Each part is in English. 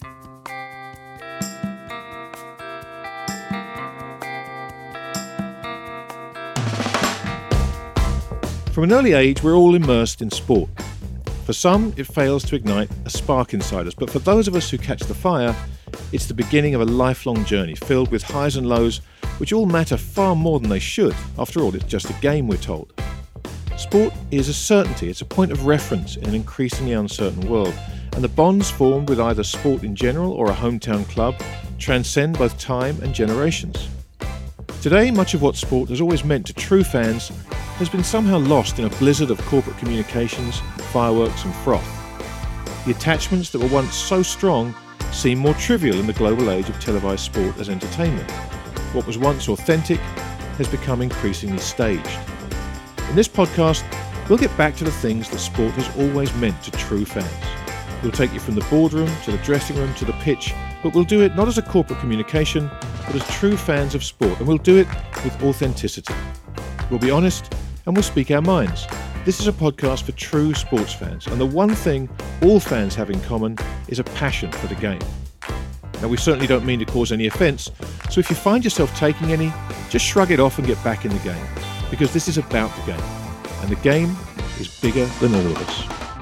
From an early age, we're all immersed in sport. For some, it fails to ignite a spark inside us, but for those of us who catch the fire, it's the beginning of a lifelong journey filled with highs and lows, which all matter far more than they should. After all, it's just a game, we're told. Sport is a certainty, it's a point of reference in an increasingly uncertain world, and the bonds formed with either sport in general or a hometown club transcend both time and generations. Today, much of what sport has always meant to true fans has been somehow lost in a blizzard of corporate communications, fireworks and froth. The attachments that were once so strong seem more trivial in the global age of televised sport as entertainment. What was once authentic has become increasingly staged. In this podcast, we'll get back to the things that sport has always meant to true fans. We'll take you from the boardroom to the dressing room to the pitch, but we'll do it not as a corporate communication, but as true fans of sport, and we'll do it with authenticity. We'll be honest, and we'll speak our minds. This is a podcast for true sports fans, and the one thing all fans have in common is a passion for the game. Now, we certainly don't mean to cause any offence, so if you find yourself taking any, just shrug it off and get back in the game, because this is about the game, and the game is bigger than all of us.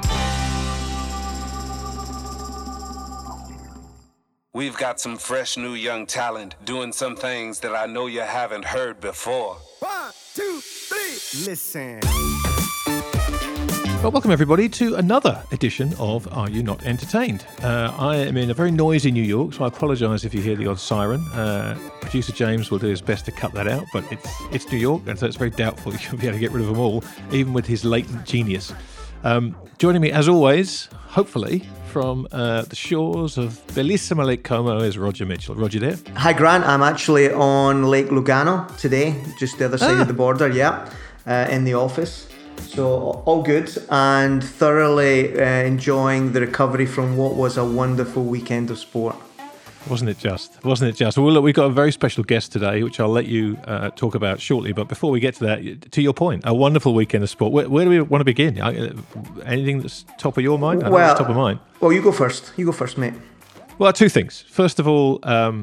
We've got some fresh new young talent doing some things that I know you haven't heard before. 1, 2, 3, listen. Well, welcome everybody to another edition of Are You Not Entertained? I am in a very noisy New York, so I apologise if you hear the odd siren. Producer James will do his best to cut that out, but it's New York, and so it's very doubtful you'll be able to get rid of them all, even with his latent genius. Joining me, as always, hopefully, from the shores of Bellissima Lake Como is Roger Mitchell. Roger there? Hi Grant, I'm actually on Lake Lugano today, just the other side of the border, in the office. So all good, and thoroughly enjoying the recovery from what was a wonderful weekend of sport. Wasn't it just? Well, look, we've got a very special guest today, which I'll let you talk about shortly. But before we get to that, to your point, a wonderful weekend of sport. Where do we want to begin? Anything that's top of your mind? I know it's top of mine. Well, you go first, mate. Well, two things. First of all,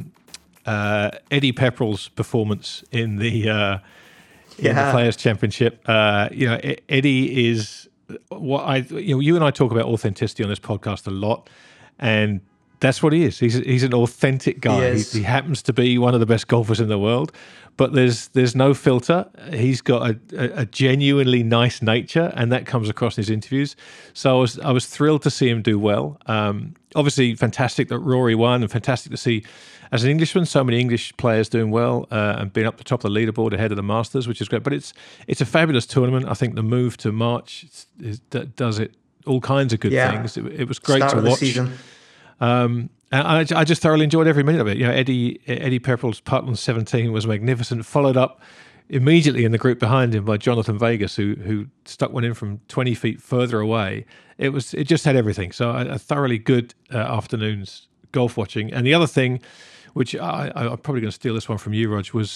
Eddie Pepperell's performance in the Players' Championship. Eddie is what you and I talk about authenticity on this podcast a lot, and that's what he is. He's an authentic guy. He happens to be one of the best golfers in the world, but there's no filter. He's got a genuinely nice nature, and that comes across in his interviews. So I was thrilled to see him do well. Obviously, fantastic that Rory won, and fantastic to see, as an Englishman, so many English players doing well and being up the top of the leaderboard ahead of the Masters, which is great. But it's a fabulous tournament. I think the move to March does it all kinds of good things. It was great to watch. And I just thoroughly enjoyed every minute of it. Eddie Pepperell's putt on 17 was magnificent, followed up immediately in the group behind him by Jonathan Vegas, who stuck one in from 20 feet further away. It just had everything. So a thoroughly good afternoon's golf watching. And the other thing, which I'm probably going to steal this one from you, Rog, was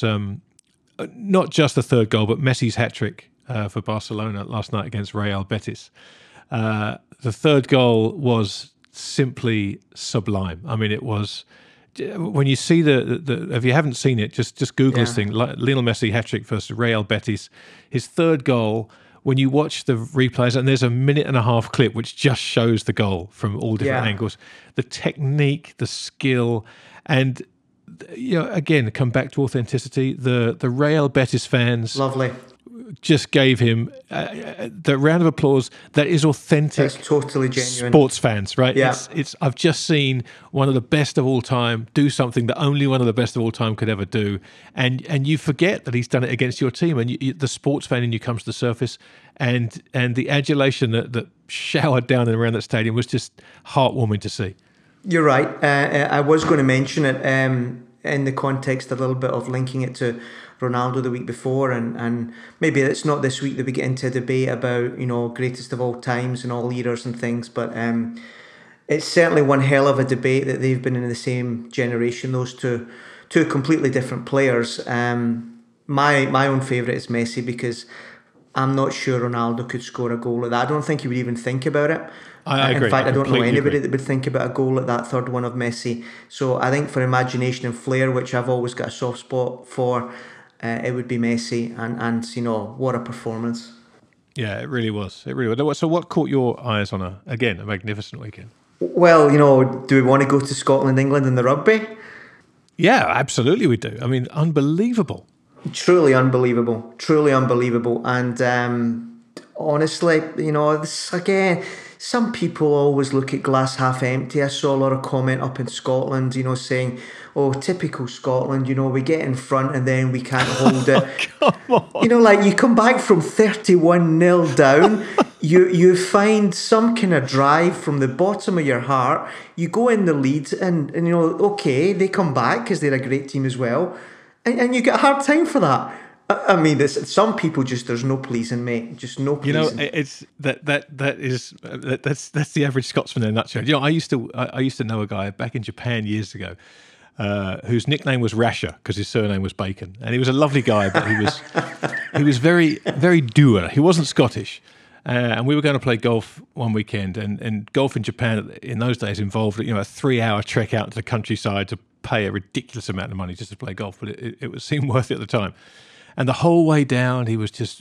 not just the third goal, but Messi's hat-trick for Barcelona last night against Real Betis. The third goal was simply sublime. I mean, it was, when you see if you haven't seen it, just Google this thing, Lionel Messi hat-trick versus Real Betis. His third goal, when you watch the replays, and there's a 1.5-minute clip which just shows the goal from all different angles, the technique, the skill, and again, come back to authenticity. The Real Betis fans, lovely, just gave him the round of applause that is authentic. That's totally genuine. Sports fans, right? Yeah. I've just seen one of the best of all time do something that only one of the best of all time could ever do, and you forget that he's done it against your team, and the sports fan in you comes to the surface, and the adulation that showered down and around that stadium was just heartwarming to see. You're right. I was going to mention it in the context a little bit of linking it to Ronaldo the week before, and maybe it's not this week that we get into a debate about greatest of all times and all eras and things, but it's certainly one hell of a debate that they've been in the same generation, those two completely different players. My own favourite is Messi, because I'm not sure Ronaldo could score a goal like that. I don't think he would even think about it. I agree. In fact, I don't know anybody agree. that would think about a goal at that third one of Messi. So I think for imagination and flair, which I've always got a soft spot for, it would be Messi. And what a performance. Yeah, it really was. It really was. So what caught your eyes on a magnificent weekend? Well, do we want to go to Scotland, England and the rugby? Yeah, absolutely we do. I mean, unbelievable. Truly unbelievable. And honestly, this, again, some people always look at glass half empty. I saw a lot of comment up in Scotland, saying, oh, typical Scotland, we get in front and then we can't hold it. Come on. You come back from 31-0 down, you find some kind of drive from the bottom of your heart, you go in the lead and okay, they come back because they're a great team as well, and you get a hard time for that. I mean, some people there's no pleasing, mate. Just no pleasing. It's that's the average Scotsman in a nutshell. I used to know a guy back in Japan years ago, whose nickname was Rasher because his surname was Bacon, and he was a lovely guy, but he was very, very dour. He wasn't Scottish, and we were going to play golf one weekend, and golf in Japan in those days involved a 3-hour trek out to the countryside to pay a ridiculous amount of money just to play golf, but it seemed worth it at the time. And the whole way down, he was just,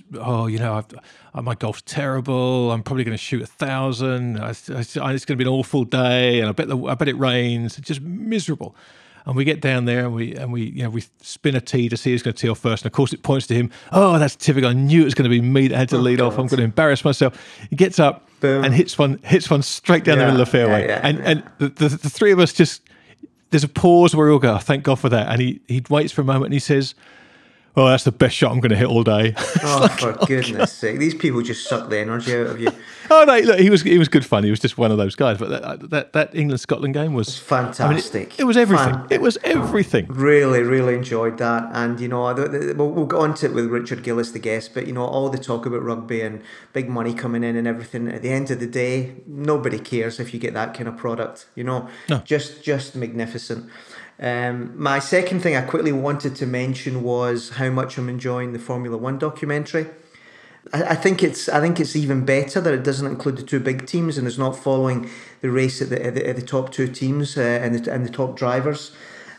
my golf's terrible. I'm probably going to shoot 1,000. It's going to be an awful day, and I bet it rains. It's just miserable. And we get down there, and we spin a tee to see who's going to tee off first. And of course, it points to him. Oh, that's typical. I knew it was going to be me that had to lead off. I'm going to embarrass myself. He gets up and hits one straight down the middle of the fairway. And the three of us there's a pause where we all go, oh, thank God for that. And he waits for a moment and he says, oh, that's the best shot I'm going to hit all day. Oh, for goodness sake. These people just suck the energy out of you. Oh, no, look, he was good fun. He was just one of those guys. But that England-Scotland game was fantastic. I mean, it was everything. It was everything. Really, really enjoyed that. And, we'll get on to it with Richard Gillis, the guest, but, all the talk about rugby and big money coming in and everything, at the end of the day, nobody cares if you get that kind of product, No. Just magnificent. My second thing I quickly wanted to mention was how much I'm enjoying the Formula One documentary. I think it's even better that it doesn't include the two big teams and is not following the race at the top two teams and the top drivers.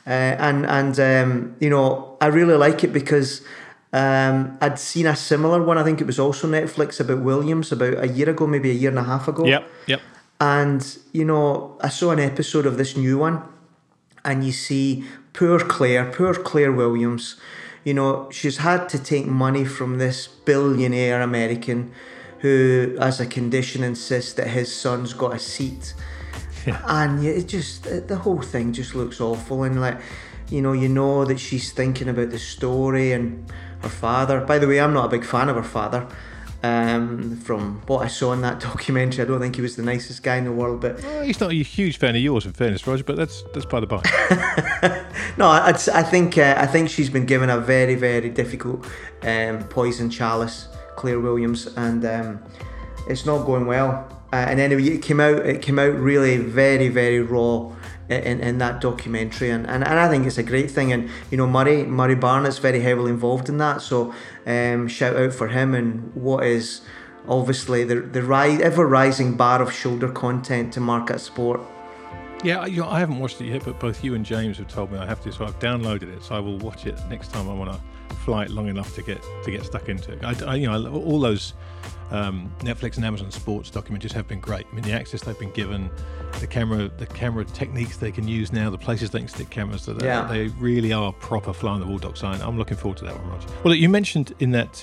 I really like it because I'd seen a similar one. I think it was also Netflix about Williams about a year ago, maybe a year and a half ago. Yep. And I saw an episode of this new one. And you see poor Claire Williams, she's had to take money from this billionaire American who, as a condition, insists that his son's got a seat. Yeah. And the whole thing just looks awful. And you know that she's thinking about the story and her father. By the way, I'm not a big fan of her father. From what I saw in that documentary, I don't think he was the nicest guy in the world. But he's not a huge fan of yours, in fairness, Roger. But that's by the by. No, I think she's been given a very, very difficult poison chalice, Claire Williams, and it's not going well. And anyway, it came out really very, very raw in that documentary, and I think it's a great thing. And Murray Barnett's very heavily involved in that, so shout out for him and what is obviously the ever rising bar of shoulder content to market sport. Yeah, I haven't watched it yet, but both you and James have told me I have to, so I've downloaded it. So I will watch it next time I want to fly it long enough to get stuck into it. All those Netflix and Amazon Sports documentaries have been great. I mean, the access they've been given, the camera techniques they can use now, the places they can stick cameras, they really are proper fly on the wall docs. I'm looking forward to that one, Roger. Well, you mentioned in that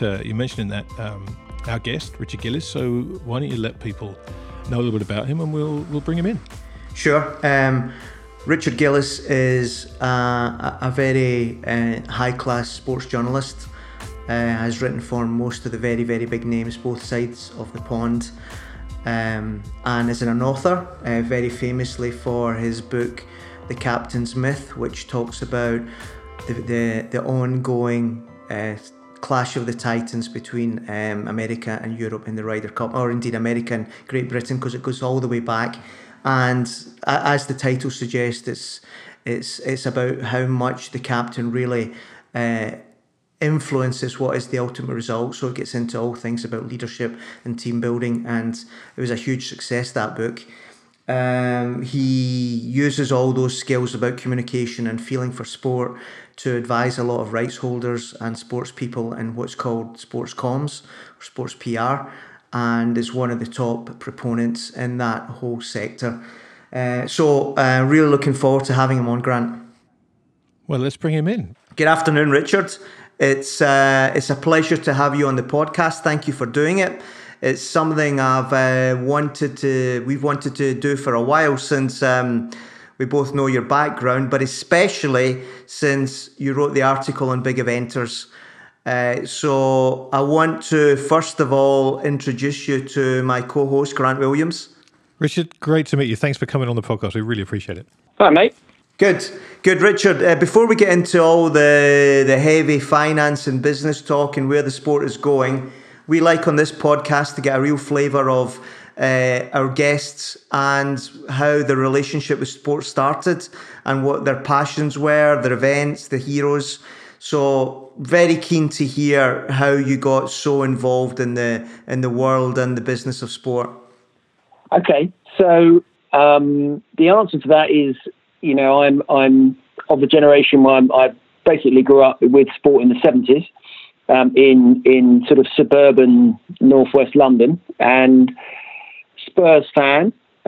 our guest Richard Gillis. So why don't you let people know a little bit about him, and we'll bring him in. Sure. Richard Gillis is a very high-class sports journalist. Has written for most of the very, very big names, both sides of the pond, and is an author, very famously for his book The Captain's Myth, which talks about the ongoing clash of the titans between America and Europe in the Ryder Cup, or indeed America and Great Britain, because it goes all the way back. And as the title suggests, it's about how much the captain really influences what is the ultimate result. So it gets into all things about leadership and team building, and it was a huge success, that book. He uses all those skills about communication and feeling for sport to advise a lot of rights holders and sports people in what's called sports comms or sports PR, and is one of the top proponents in that whole sector. So really looking forward to having him on, Grant. Well, let's bring him in. Good afternoon, Richard. It's a pleasure to have you on the podcast. Thank you for doing it. It's something we've wanted to do for a while, since we both know your background, but especially since you wrote the article on big eventers. So I want to first of all introduce you to my co-host, Grant Williams. Richard, great to meet you. Thanks for coming on the podcast. We really appreciate it. Hi, mate. Good, Richard. Before we get into all the heavy finance and business talk and where the sport is going, we like on this podcast to get a real flavour of our guests and how the relationship with sport started and what their passions were, their events, the heroes. So very keen to hear how you got so involved in the world and the business of sport. Okay, so the answer to that is, I'm of the generation where I basically grew up with sport in the 70s. In sort of suburban northwest London, and Spurs fan,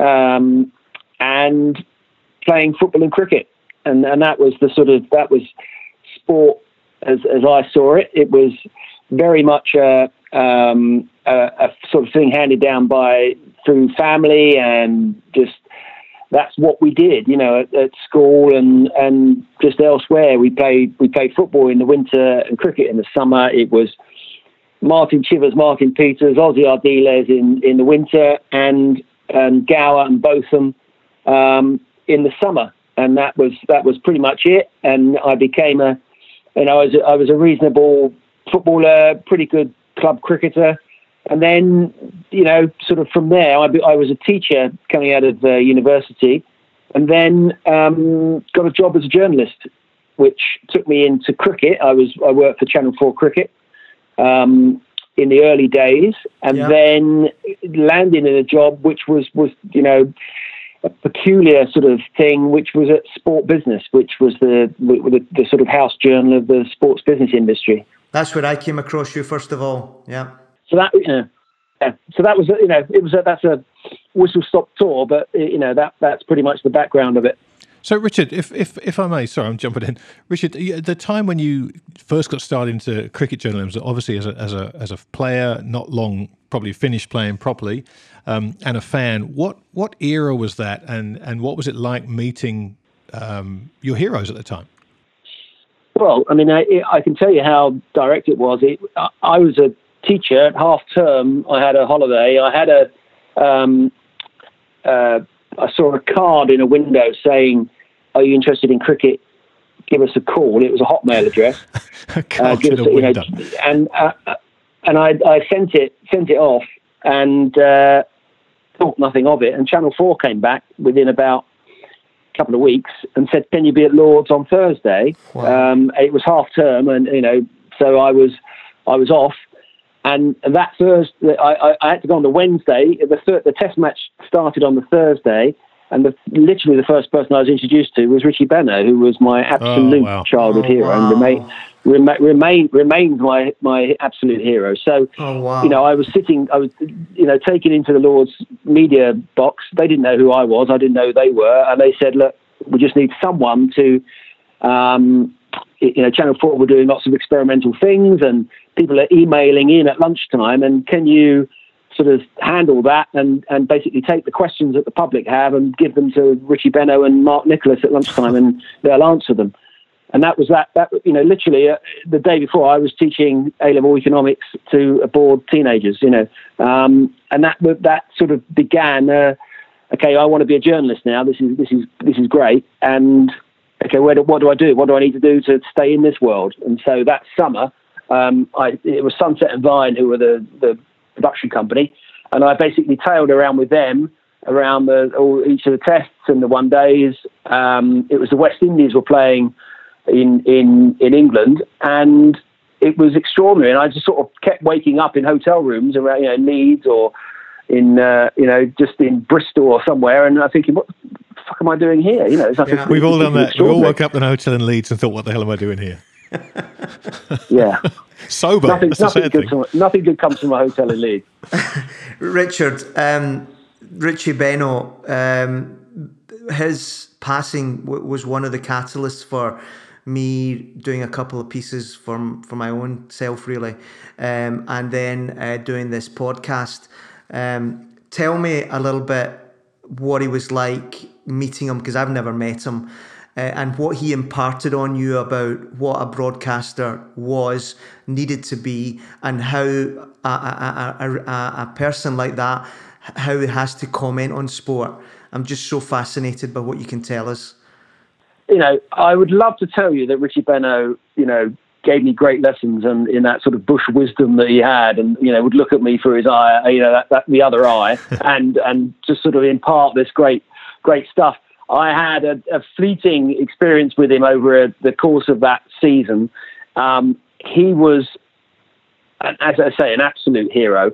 and playing football and cricket, and that was that was sport as I saw it. It was very much a sort of thing handed down through family, and just that's what we did, at school and just elsewhere. We played football in the winter and cricket in the summer. It was Martin Chivers, Martin Peters, Ozzy Ardiles in the winter, and Gower and Botham in the summer. And that was pretty much it. And I became I was a reasonable footballer, pretty good club cricketer. And then, sort of from there, I was a teacher coming out of university, and then got a job as a journalist, which took me into cricket. I worked for Channel 4 Cricket in the early days, and then landed in a job which was a peculiar sort of thing, which was at Sport Business, which was the sort of house journal of the sports business industry. That's where I came across you, first of all. Yeah. So that, so that was, that's a whistle-stop tour, but that's pretty much the background of it. So, Richard, if I may, sorry, I'm jumping in. Richard, the time when you first got started into cricket journalism, obviously as a player, not long probably finished playing properly, and a fan. What era was that, and what was it like meeting your heroes at the time? Well, I mean, I can tell you how direct it was. I was a teacher at half term. I had a holiday. I had I saw a card in a window saying, "Are you interested in cricket? Give us a call." It was a Hotmail address. A card in a window. And I sent it off and thought nothing of it. And Channel 4 came back within about a couple of weeks and said, "Can you be at Lord's on Thursday?" Wow. It was half term, and so I was off. And that Thursday, I had to go on the Wednesday. The test match started on the Thursday, and literally the first person I was introduced to was Richie Benaud, who was my absolute childhood hero, and remains my absolute hero. So, I was taken into the Lord's media box. They didn't know who I was. I didn't know who they were, and they said, "Look, we just need someone to." Channel 4 were doing lots of experimental things, and people are emailing in at lunchtime, and can you sort of handle that and basically take the questions that the public have and give them to Richie Benaud and Mark Nicholas at lunchtime, and they'll answer them. And that was that literally the day before I was teaching A-level economics to bored teenagers, and that sort of began, okay, I want to be a journalist now. This is great. And okay, what do I do? What do I need to do to stay in this world? And so that summer, it was Sunset and Vine who were the production company, and I basically tailed around with them around each of the tests and the one days. It was the West Indies were playing in England, and it was extraordinary. And I just sort of kept waking up in hotel rooms around, in Leeds or in, just in Bristol or somewhere. And I'm thinking, what the fuck am I doing here? We've all done that. We all woke up in a hotel in Leeds and thought, what the hell am I doing here? Yeah. Sober. Nothing good comes from a hotel in Leeds. Richard, Richie Benaud, his passing was one of the catalysts for me doing a couple of pieces for my own self, really, and then doing this podcast. Tell me a little bit what he was like meeting him, because I've never met him, and what he imparted on you about what a broadcaster needed to be, and how a person like that, how he has to comment on sport. I'm just so fascinated by what you can tell us. I would love to tell you that Richie Benaud, gave me great lessons and in that sort of bush wisdom that he had, and would look at me through his eye, that the other eye, and just sort of impart this great stuff. I had a fleeting experience with him over the course of that season. He was, as I say, an absolute hero.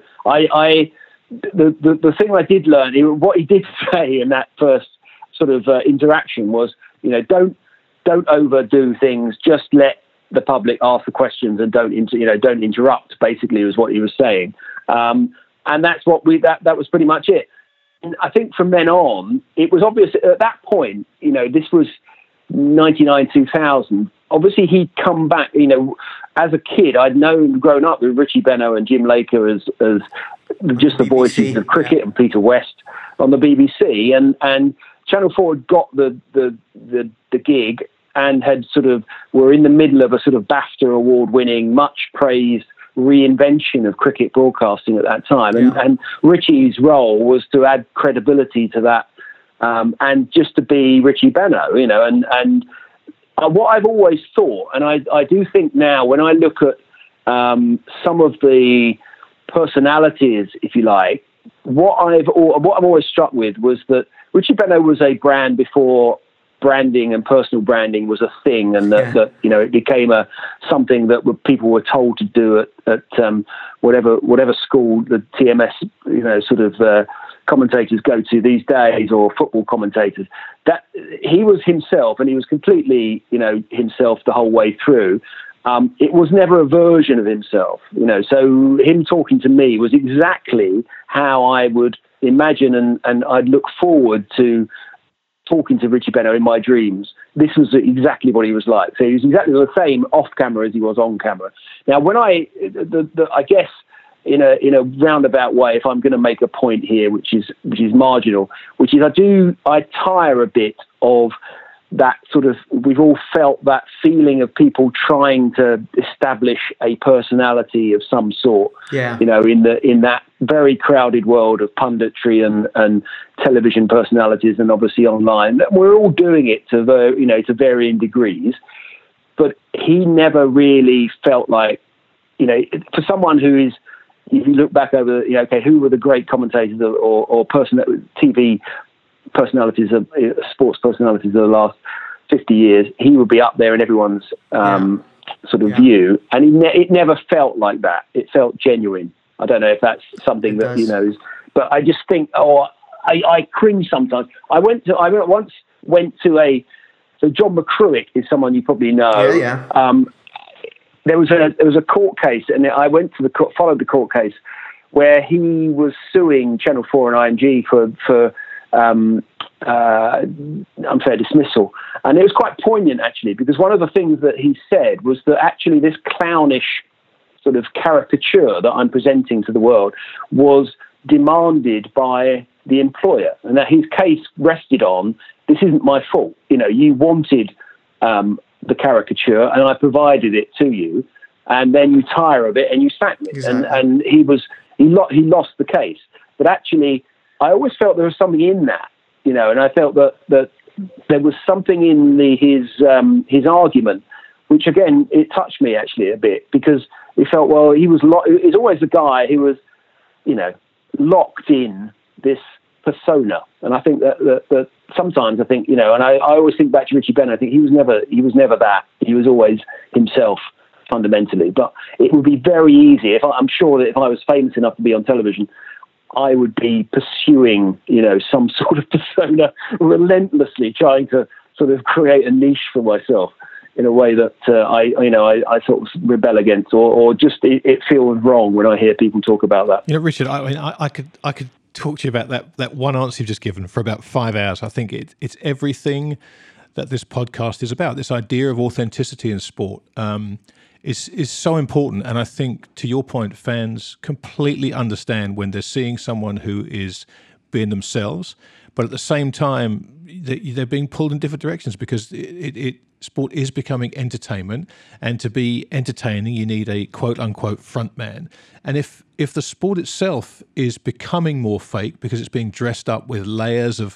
The thing I did learn, what he did say in that first sort of interaction was, don't overdo things. Just let the public ask the questions and don't interrupt. Basically, was what he was saying, and that's what that was pretty much it. And I think from then on, it was obvious at that point. This was 99, 2000. Obviously, he'd come back. As a kid, I'd grown up with Richie Benaud and Jim Laker as just the voices of cricket, and Peter West on the BBC, and Channel 4 had got the gig and had were in the middle of a sort of BAFTA award-winning, much praised reinvention of cricket broadcasting at that time, and Richie's role was to add credibility to that, and just to be Richie Benaud, and what I've always thought, and I do think now when I look at some of the personalities, if you like, what I'm always struck with was that Richie Benaud was a brand before branding and personal branding was a thing, and that it became something that people were told to do at whatever school the TMS commentators go to these days, or football commentators. That he was himself, and he was completely himself the whole way through. It was never a version of himself, so him talking to me was exactly how I would imagine, and I'd look forward to talking to Richie Benaud in my dreams. This was exactly what he was like. So he was exactly the same off camera as he was on camera. Now, when I guess in a roundabout way, if I'm going to make a point here, which is marginal, which is I tire a bit of that sort of, we've all felt that feeling of people trying to establish a personality of some sort, in that very crowded world of punditry and television personalities, and obviously online. We're all doing it to varying degrees, but he never really felt like, for someone who is, if you look back over, who were the great commentators or TV personalities of sports personalities of the last 50 years, he would be up there in everyone's view, and it never felt like that. It felt genuine. I don't know if that's something that is, but I just think, I cringe sometimes. I once went to so John McCruick is someone you probably know. There was a court case, and I went to followed the court case where he was suing Channel 4 and IMG for unfair dismissal. And it was quite poignant, actually, because one of the things that he said was that actually this clownish sort of caricature that I'm presenting to the world was demanded by the employer, and that his case rested on, this isn't my fault. You wanted the caricature, and I provided it to you, and then you tire of it and you sack me. Exactly. And he lost the case. But actually, I always felt there was something in that, and I felt that there was something in his argument, which again, it touched me actually a bit, because it felt, well, he was always the guy who was, locked in this persona. And I think that sometimes I think, and I always think back to Richie Benaud, I think he was never that. He was always himself fundamentally. But it would be very easy. I'm sure that if I was famous enough to be on television, I would be pursuing, some sort of persona, relentlessly trying to sort of create a niche for myself in a way that I sort of rebel against, or just it feels wrong when I hear people talk about that. Richard, I could talk to you about that one answer you've just given for about 5 hours. I think it's everything that this podcast is about. This idea of authenticity in sport is so important, and I think, to your point, fans completely understand when they're seeing someone who is being themselves, but at the same time they're being pulled in different directions, because sport is becoming entertainment, and to be entertaining you need a quote-unquote front man. And if the sport itself is becoming more fake because it's being dressed up with layers of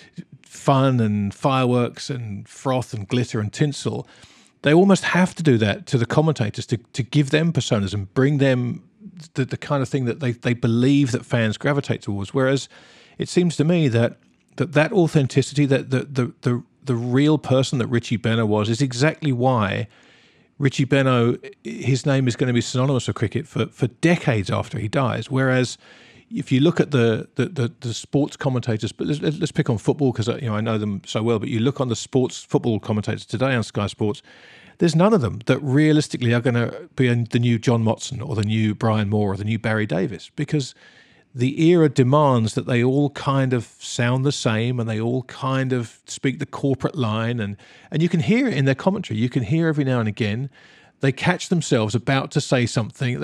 fun and fireworks and froth and glitter and tinsel, they almost have to do that to the commentators to give them personas and bring them the kind of thing that they believe that fans gravitate towards. Whereas it seems to me that authenticity, that the real person that Richie Benaud was, is exactly why Richie Benaud, his name is going to be synonymous with cricket for decades after he dies. Whereas if you look at the sports commentators, but let's pick on football, because I know them so well, but you look on the football commentators today on Sky Sports, there's none of them that realistically are going to be the new John Motson or the new Brian Moore or the new Barry Davis, because the era demands that they all kind of sound the same and they all kind of speak the corporate line, and you can hear it in their commentary. You can hear every now and again they catch themselves about to say something.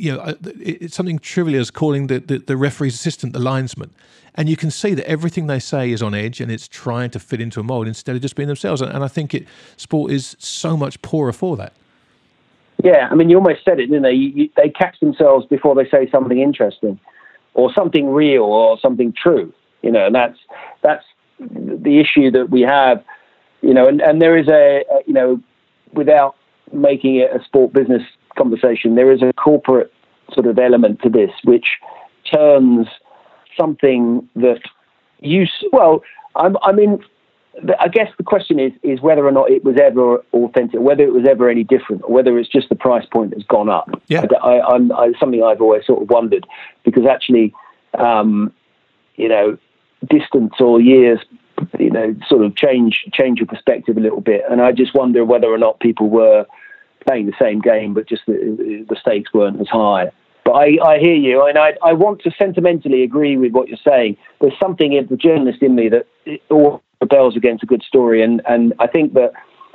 It's something trivial as calling the referee's assistant the linesman, and you can see that everything they say is on edge and it's trying to fit into a mold instead of just being themselves. And I think sport is so much poorer for that. Yeah, I mean, you almost said it, didn't they? They catch themselves before they say something interesting, or something real, or something true. And that's the issue that we have. And there is without making it a sport business conversation, there is a corporate sort of element to this, which turns something that I guess the question is whether or not it was ever authentic, whether it was ever any different, or whether it's just the price point that's gone up. Yeah. Something I've always sort of wondered, because actually, distance or years, sort of change your perspective a little bit. And I just wonder whether or not people were playing the same game, but just the stakes weren't as high. But I hear you, and I want to sentimentally agree with what you're saying. There's something in the journalist in me that all rebels against a good story, and I think that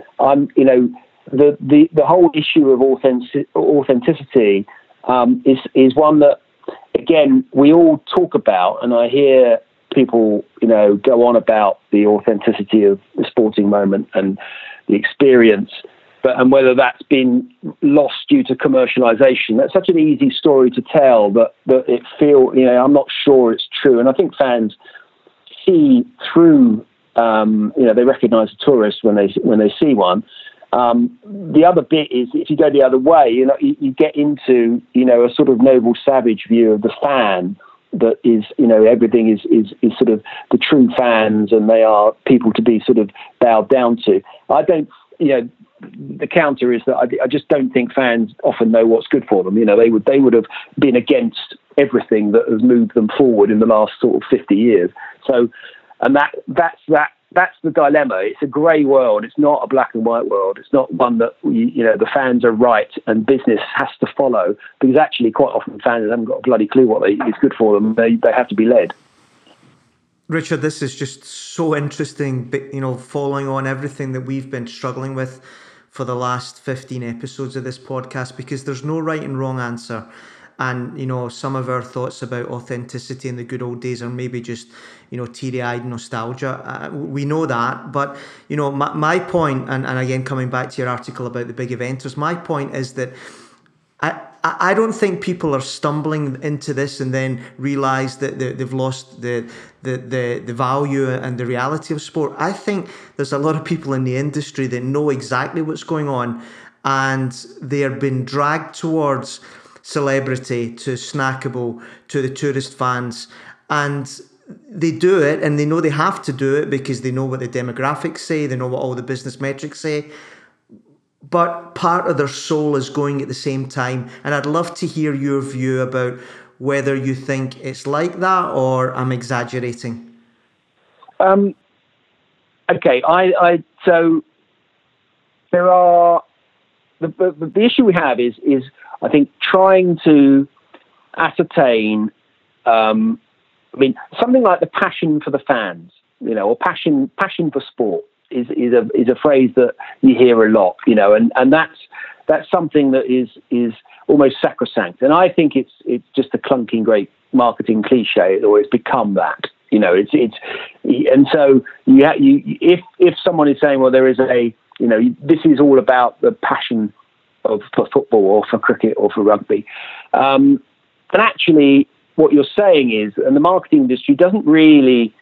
the whole issue of authenticity is one that, again, we all talk about, and I hear people go on about the authenticity of the sporting moment and the experience, and whether that's been lost due to commercialization. That's such an easy story to tell that it I'm not sure it's true. And I think fans see through, they recognize a tourist when they see one. The other bit is, if you go the other way, you get into, a sort of noble savage view of the fan, that is, everything is sort of the true fans, and they are people to be sort of bowed down to. I don't, the counter is that I just don't think fans often know what's good for them. They would have been against everything that has moved them forward in the last sort of 50 years. So, and that's the dilemma. It's a grey world. It's not a black and white world. It's not one that the fans are right and business has to follow, because actually quite often fans haven't got a bloody clue what is good for them. They have to be led. Richard, this is just so interesting, but following on everything that we've been struggling with for the last 15 episodes of this podcast, because there's no right and wrong answer. And, some of our thoughts about authenticity in the good old days are maybe just, teary-eyed nostalgia. We know that. But, my point, and again, coming back to your article about the big eventers, my point is that I don't think people are stumbling into this and then realise that they've lost the value and the reality of sport. I think there's a lot of people in the industry that know exactly what's going on, and they are being dragged towards celebrity, to snackable, to the tourist fans, and they do it, and they know they have to do it because they know what the demographics say, they know what all the business metrics say. but part of their soul is going at the same time. And I'd love to hear your view about whether you think it's like that or I'm exaggerating. Okay, so there are the issue we have is I think trying to ascertain. I mean, something like the passion for the fans, or passion for sport is a phrase that you hear a lot, and that's something that is almost sacrosanct. And I think it's just a clunking great marketing cliche, or it's become that, and so if someone is saying, well, there is this is all about the passion for football or for cricket or for rugby, and actually, what you're saying is, and the marketing industry doesn't really,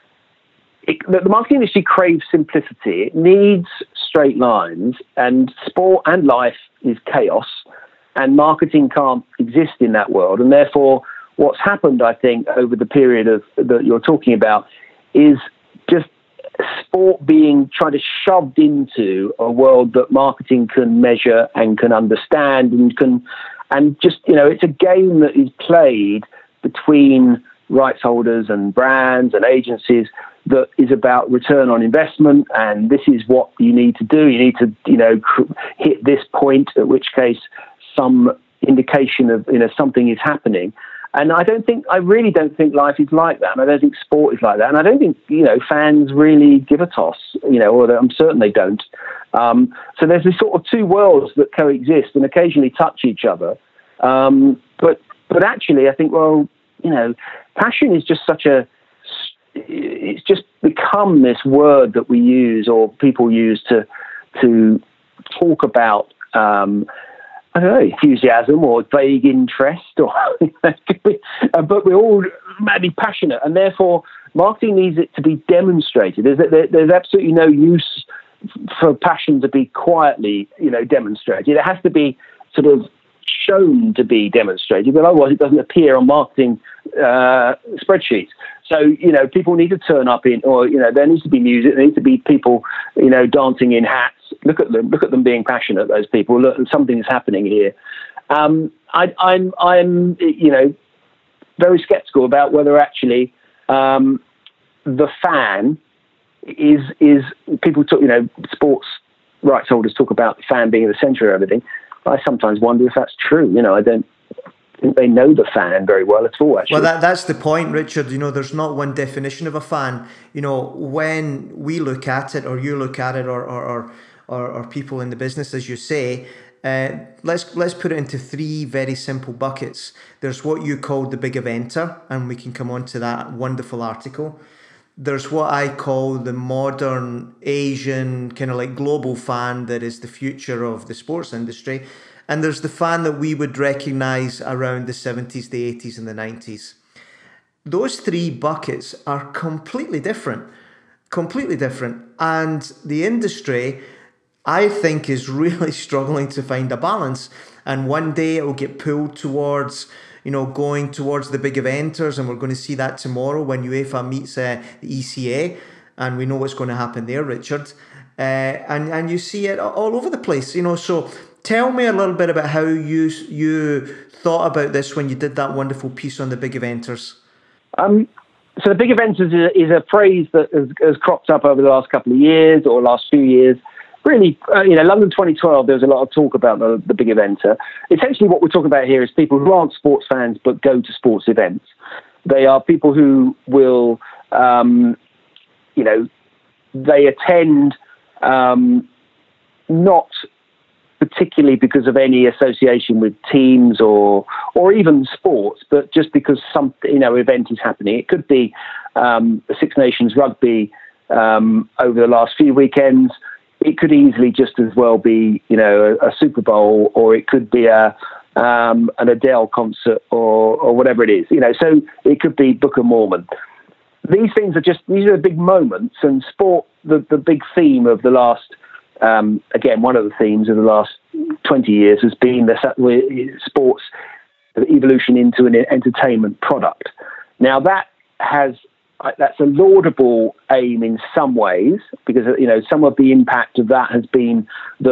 the marketing industry craves simplicity. It needs straight lines, and sport and life is chaos, and marketing can't exist in that world. And therefore, what's happened, I think, over the period that you're talking about is just sport being trying to shoved into a world that marketing can measure and can understand and just, it's a game that is played between rights holders and brands and agencies that is about return on investment, and this is what you need to do. You need to, hit this point, at which case some indication of, something is happening. And I really don't think life is like that. And I don't think sport is like that. And I don't think, fans really give a toss, or I'm certain they don't. So there's this sort of two worlds that coexist and occasionally touch each other. But actually, I think, passion is just it's just become this word that we use or people use to talk about, I don't know, enthusiasm or vague interest, or but we're all madly passionate, and therefore marketing needs it to be demonstrated. There's absolutely no use for passion to be quietly, demonstrated. It has to be sort of shown to be demonstrated, but otherwise it doesn't appear on marketing spreadsheets. So, people need to turn up or there needs to be music, there needs to be people, dancing in hats. Look at them being passionate, those people. Look, something's happening here. I'm very skeptical about whether actually the fan is people talk, sports rights holders talk about the fan being the centre of everything. I sometimes wonder if that's true. I don't think they know the fan very well at all, actually. Well, that's the point, Richard. There's not one definition of a fan. When we look at it, or you look at it, or people in the business, as you say, let's put it into three very simple buckets. There's what you called the big eventer, and we can come on to that wonderful article. There's what I call the modern Asian kind of like global fan that is the future of the sports industry. And there's the fan that we would recognize around the 70s, the 80s and the 90s. Those three buckets are completely different. And the industry, I think, is really struggling to find a balance. And one day it will get pulled towards going towards the big eventers, and we're going to see that tomorrow when UEFA meets the ECA, and we know what's going to happen there, Richard. And you see it all over the place, So tell me a little bit about how you thought about this when you did that wonderful piece on the big eventers. So the big eventers is a phrase that has cropped up over the last couple of years or last few years. Really, London 2012, there was a lot of talk about the big eventer. Essentially, what we're talking about here is people who aren't sports fans but go to sports events. They are people who will, they attend not particularly because of any association with teams or even sports, but just because some event is happening. It could be the Six Nations rugby over the last few weekends. It could easily just as well be, a Super Bowl, or it could be an Adele concert or whatever it is. So it could be Book of Mormon. These things these are big moments, and sport, the big theme of the last, again, one of the themes of the last 20 years has been sports evolution into an entertainment product. Now that's a laudable aim in some ways, because some of the impact of that has been that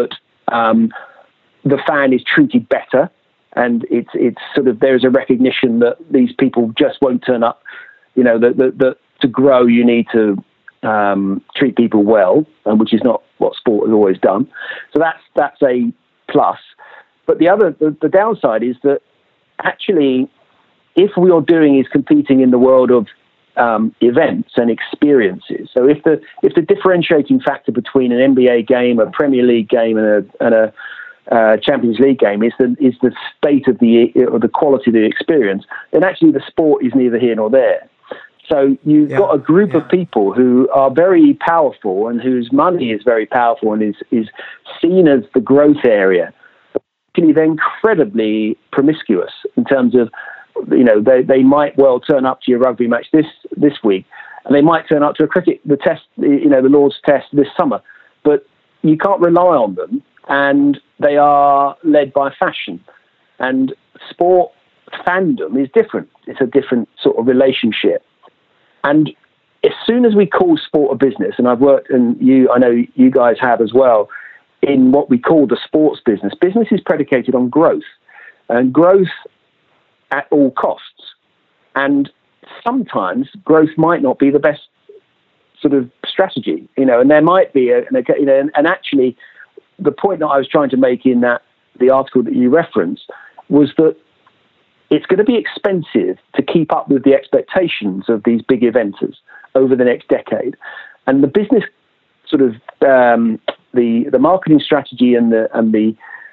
the fan is treated better, and it's sort of, there's a recognition that these people just won't turn up. You know, that to grow you need to treat people well, and which is not what sport has always done. So that's a plus. But the downside is that actually, if what you're doing is competing in the world of events and experiences, so if the differentiating factor between an NBA game, a Premier League game, and a Champions League game is the state of the quality of the experience, then actually the sport is neither here nor there. So you've got a group of people who are very powerful and whose money is very powerful and is seen as the growth area. Actually, they're incredibly promiscuous in terms of, you know, they might well turn up to your rugby match this week, and they might turn up to the Lord's Test this summer, but you can't rely on them, and they are led by fashion. And sport fandom is different. It's a different sort of relationship. And as soon as we call sport a business, and I've worked, and I know you guys have as well, in what we call the sports business, business is predicated on growth, and growth at all costs. And sometimes growth might not be the best sort of strategy, you know, and there might be and actually the point that I was trying to make in the article that you referenced was that it's going to be expensive to keep up with the expectations of these big eventers over the next decade. And the business sort of the marketing strategy and the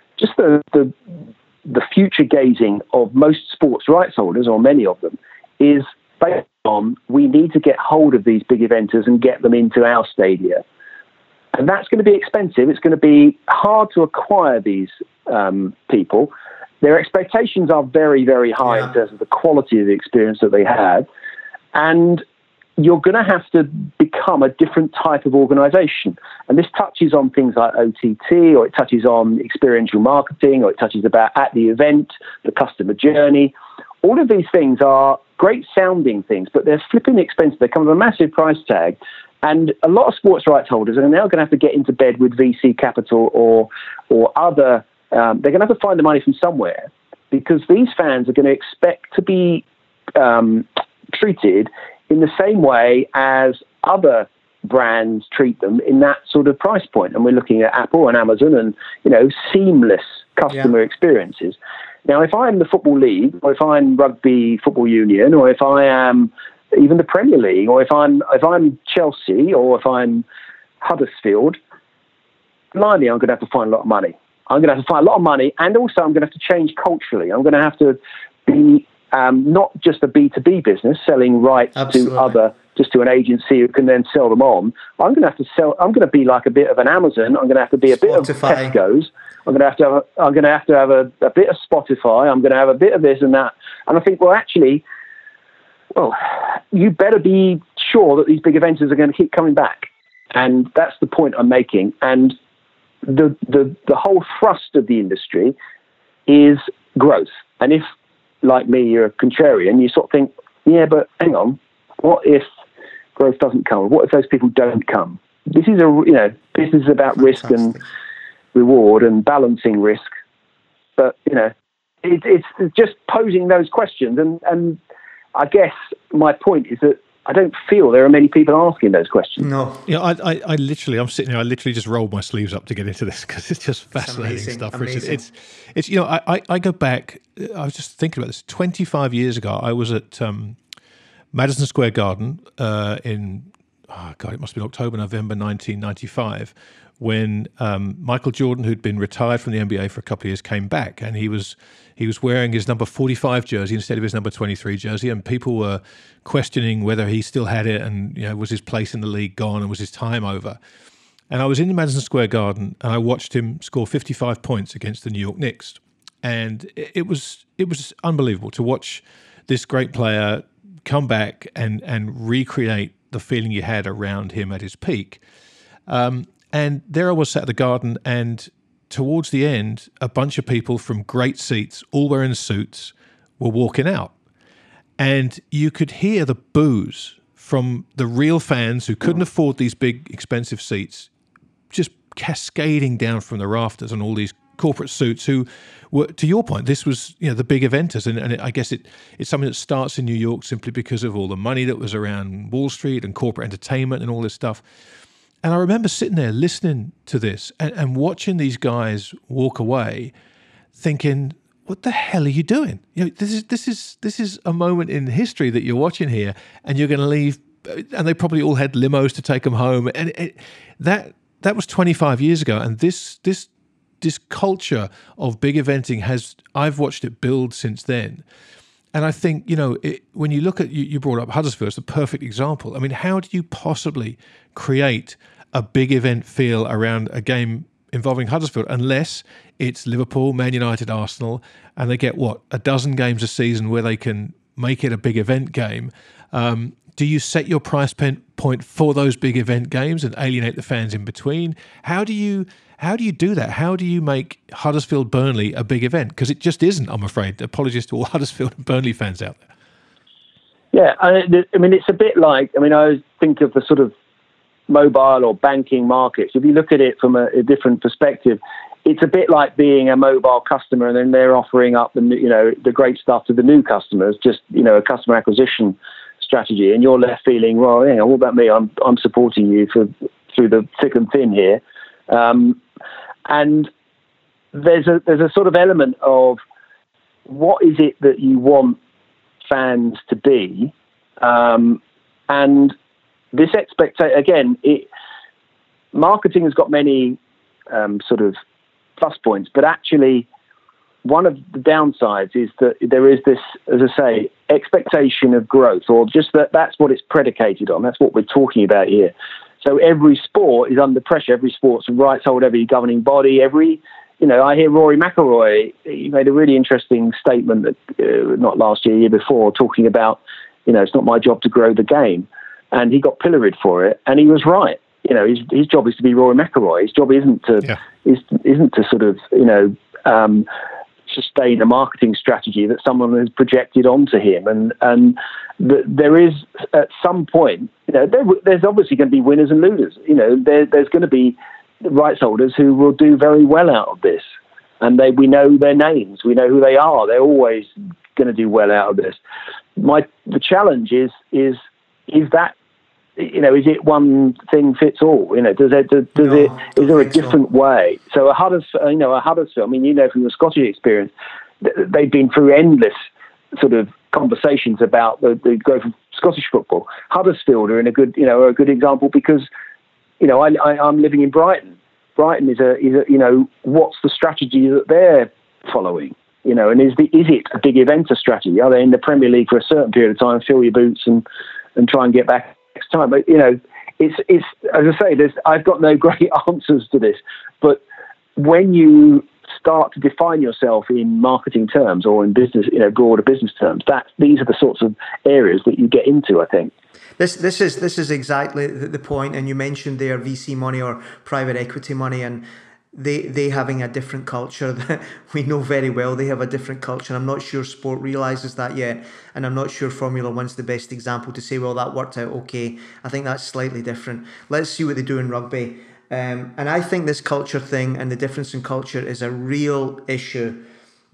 future gazing of most sports rights holders, or many of them, is based on, we need to get hold of these big eventers and get them into our stadia. And that's going to be expensive. It's going to be hard to acquire these people. Their expectations are very, very high in terms of the quality of the experience that they have. And you're going to have to become a different type of organization. And this touches on things like OTT, or it touches on experiential marketing, or it touches about at the event, the customer journey. All of these things are great sounding things, but they're flipping expensive. They come with a massive price tag. And a lot of sports rights holders are now going to have to get into bed with VC capital or other. They're going to have to find the money from somewhere, because these fans are going to expect to be treated in the same way as other brands treat them in that sort of price point. And we're looking at Apple and Amazon and, you know, seamless customer experiences. Now, if I'm the Football League, or if I'm Rugby Football Union, or if I am even the Premier League, or if I'm Chelsea, or if I'm Huddersfield, blimey, I'm going to have to find a lot of money. I'm going to have to find a lot of money, and also I'm going to have to change culturally. I'm going to have to be not just a B2B business selling rights to an agency who can then sell them on. I'm going to have to sell. I'm going to be like a bit of an Amazon. I'm going to have to be a bit of Tesco's. I'm going to have to have a bit of Spotify. I'm going to have a bit of this and that. And I think, well, actually, you better be sure that these big eventers are going to keep coming back. And that's the point I'm making. And the whole thrust of the industry is growth. And if, like me, you're a contrarian, you sort of think, yeah, but hang on, what if growth doesn't come? What if those people don't come? This is business is about risk and reward and balancing risk. But, you know, it's just posing those questions. And I guess my point is that I don't feel there are many people asking those questions. No. Yeah, I'm sitting here. I literally just rolled my sleeves up to get into this, because it's just fascinating stuff. Richard. It's you know, I go back. I was just thinking about this. 25 years ago, I was at Madison Square Garden in it must have been October, November 1995, when Michael Jordan, who'd been retired from the NBA for a couple of years, came back, and he was wearing his number 45 jersey instead of his number 23 jersey, and people were questioning whether he still had it, and, you know, was his place in the league gone, and was his time over? And I was in the Madison Square Garden, and I watched him score 55 points against the New York Knicks, and it was unbelievable to watch this great player come back and recreate the feeling you had around him at his peak. And there I was sat at the Garden, and towards the end, a bunch of people from great seats, all wearing suits, were walking out. And you could hear the boos from the real fans who couldn't afford these big, expensive seats, just cascading down from the rafters on all these corporate suits who were, to your point, this was, you know, the big eventers. And I guess it's something that starts in New York simply because of all the money that was around Wall Street and corporate entertainment and all this stuff. And I remember sitting there listening to this and watching these guys walk away thinking, what the hell are you doing? You know, this is a moment in history that you're watching here, and you're going to leave. And they probably all had limos to take them home. And that was 25 years ago. And this culture of big eventing I've watched it build since then. And I think, you know, when you look at, you brought up Huddersfield as a perfect example. I mean, how do you possibly create a big event feel around a game involving Huddersfield unless it's Liverpool, Man United, Arsenal, and they get, a dozen games a season where they can make it a big event game? Do you set your price point for those big event games and alienate the fans in between? How do you do that? How do you make Huddersfield Burnley a big event? Because it just isn't, I'm afraid. Apologies to all Huddersfield and Burnley fans out there. Yeah, I mean, it's a bit like, I always think of the sort of mobile or banking markets. If you look at it from a different perspective, it's a bit like being a mobile customer, and then they're offering up the great stuff to the new customers, just, a customer acquisition strategy, and you're left feeling, well, what about me? I'm supporting you through the thick and thin here, and there's a sort of element of what is it that you want fans to be, and this expectation again. Marketing has got many sort of plus points, but actually one of the downsides is that there is this, as I say, expectation of growth, or just that's what it's predicated on. That's what we're talking about here. So every sport is under pressure. Every sport's rights holder, every governing body, I hear Rory McIlroy, he made a really interesting statement that not last year, year before, talking about, it's not my job to grow the game. And he got pilloried for it, and he was right. His job is to be Rory McIlroy. His job isn't to sort of sustain a marketing strategy that someone has projected onto him. And there is at some point, there's obviously going to be winners and losers. There's going to be rights holders who will do very well out of this, and we know their names, we know who they are. They're always going to do well out of this. The challenge is that. Is it one thing fits all? Is there a different way? So a Huddersfield, from the Scottish experience, they've been through endless sort of conversations about the growth of Scottish football. Huddersfield are a good example because, I'm living in Brighton. Brighton is what's the strategy that they're following? And is it a big eventer strategy? Are they in the Premier League for a certain period of time, fill your boots and try and get back next time? But it's as I say, I've got no great answers to this. But when you start to define yourself in marketing terms or in business, broader business terms, these are the sorts of areas that you get into, I think. This is exactly the point. And you mentioned their VC money or private equity money, and they having a different culture that we know very well. They have a different culture. I'm not sure sport realises that yet, and I'm not sure Formula One's the best example to say, well, that worked out okay. I think that's slightly different. Let's see what they do in rugby. And I think this culture thing and the difference in culture is a real issue.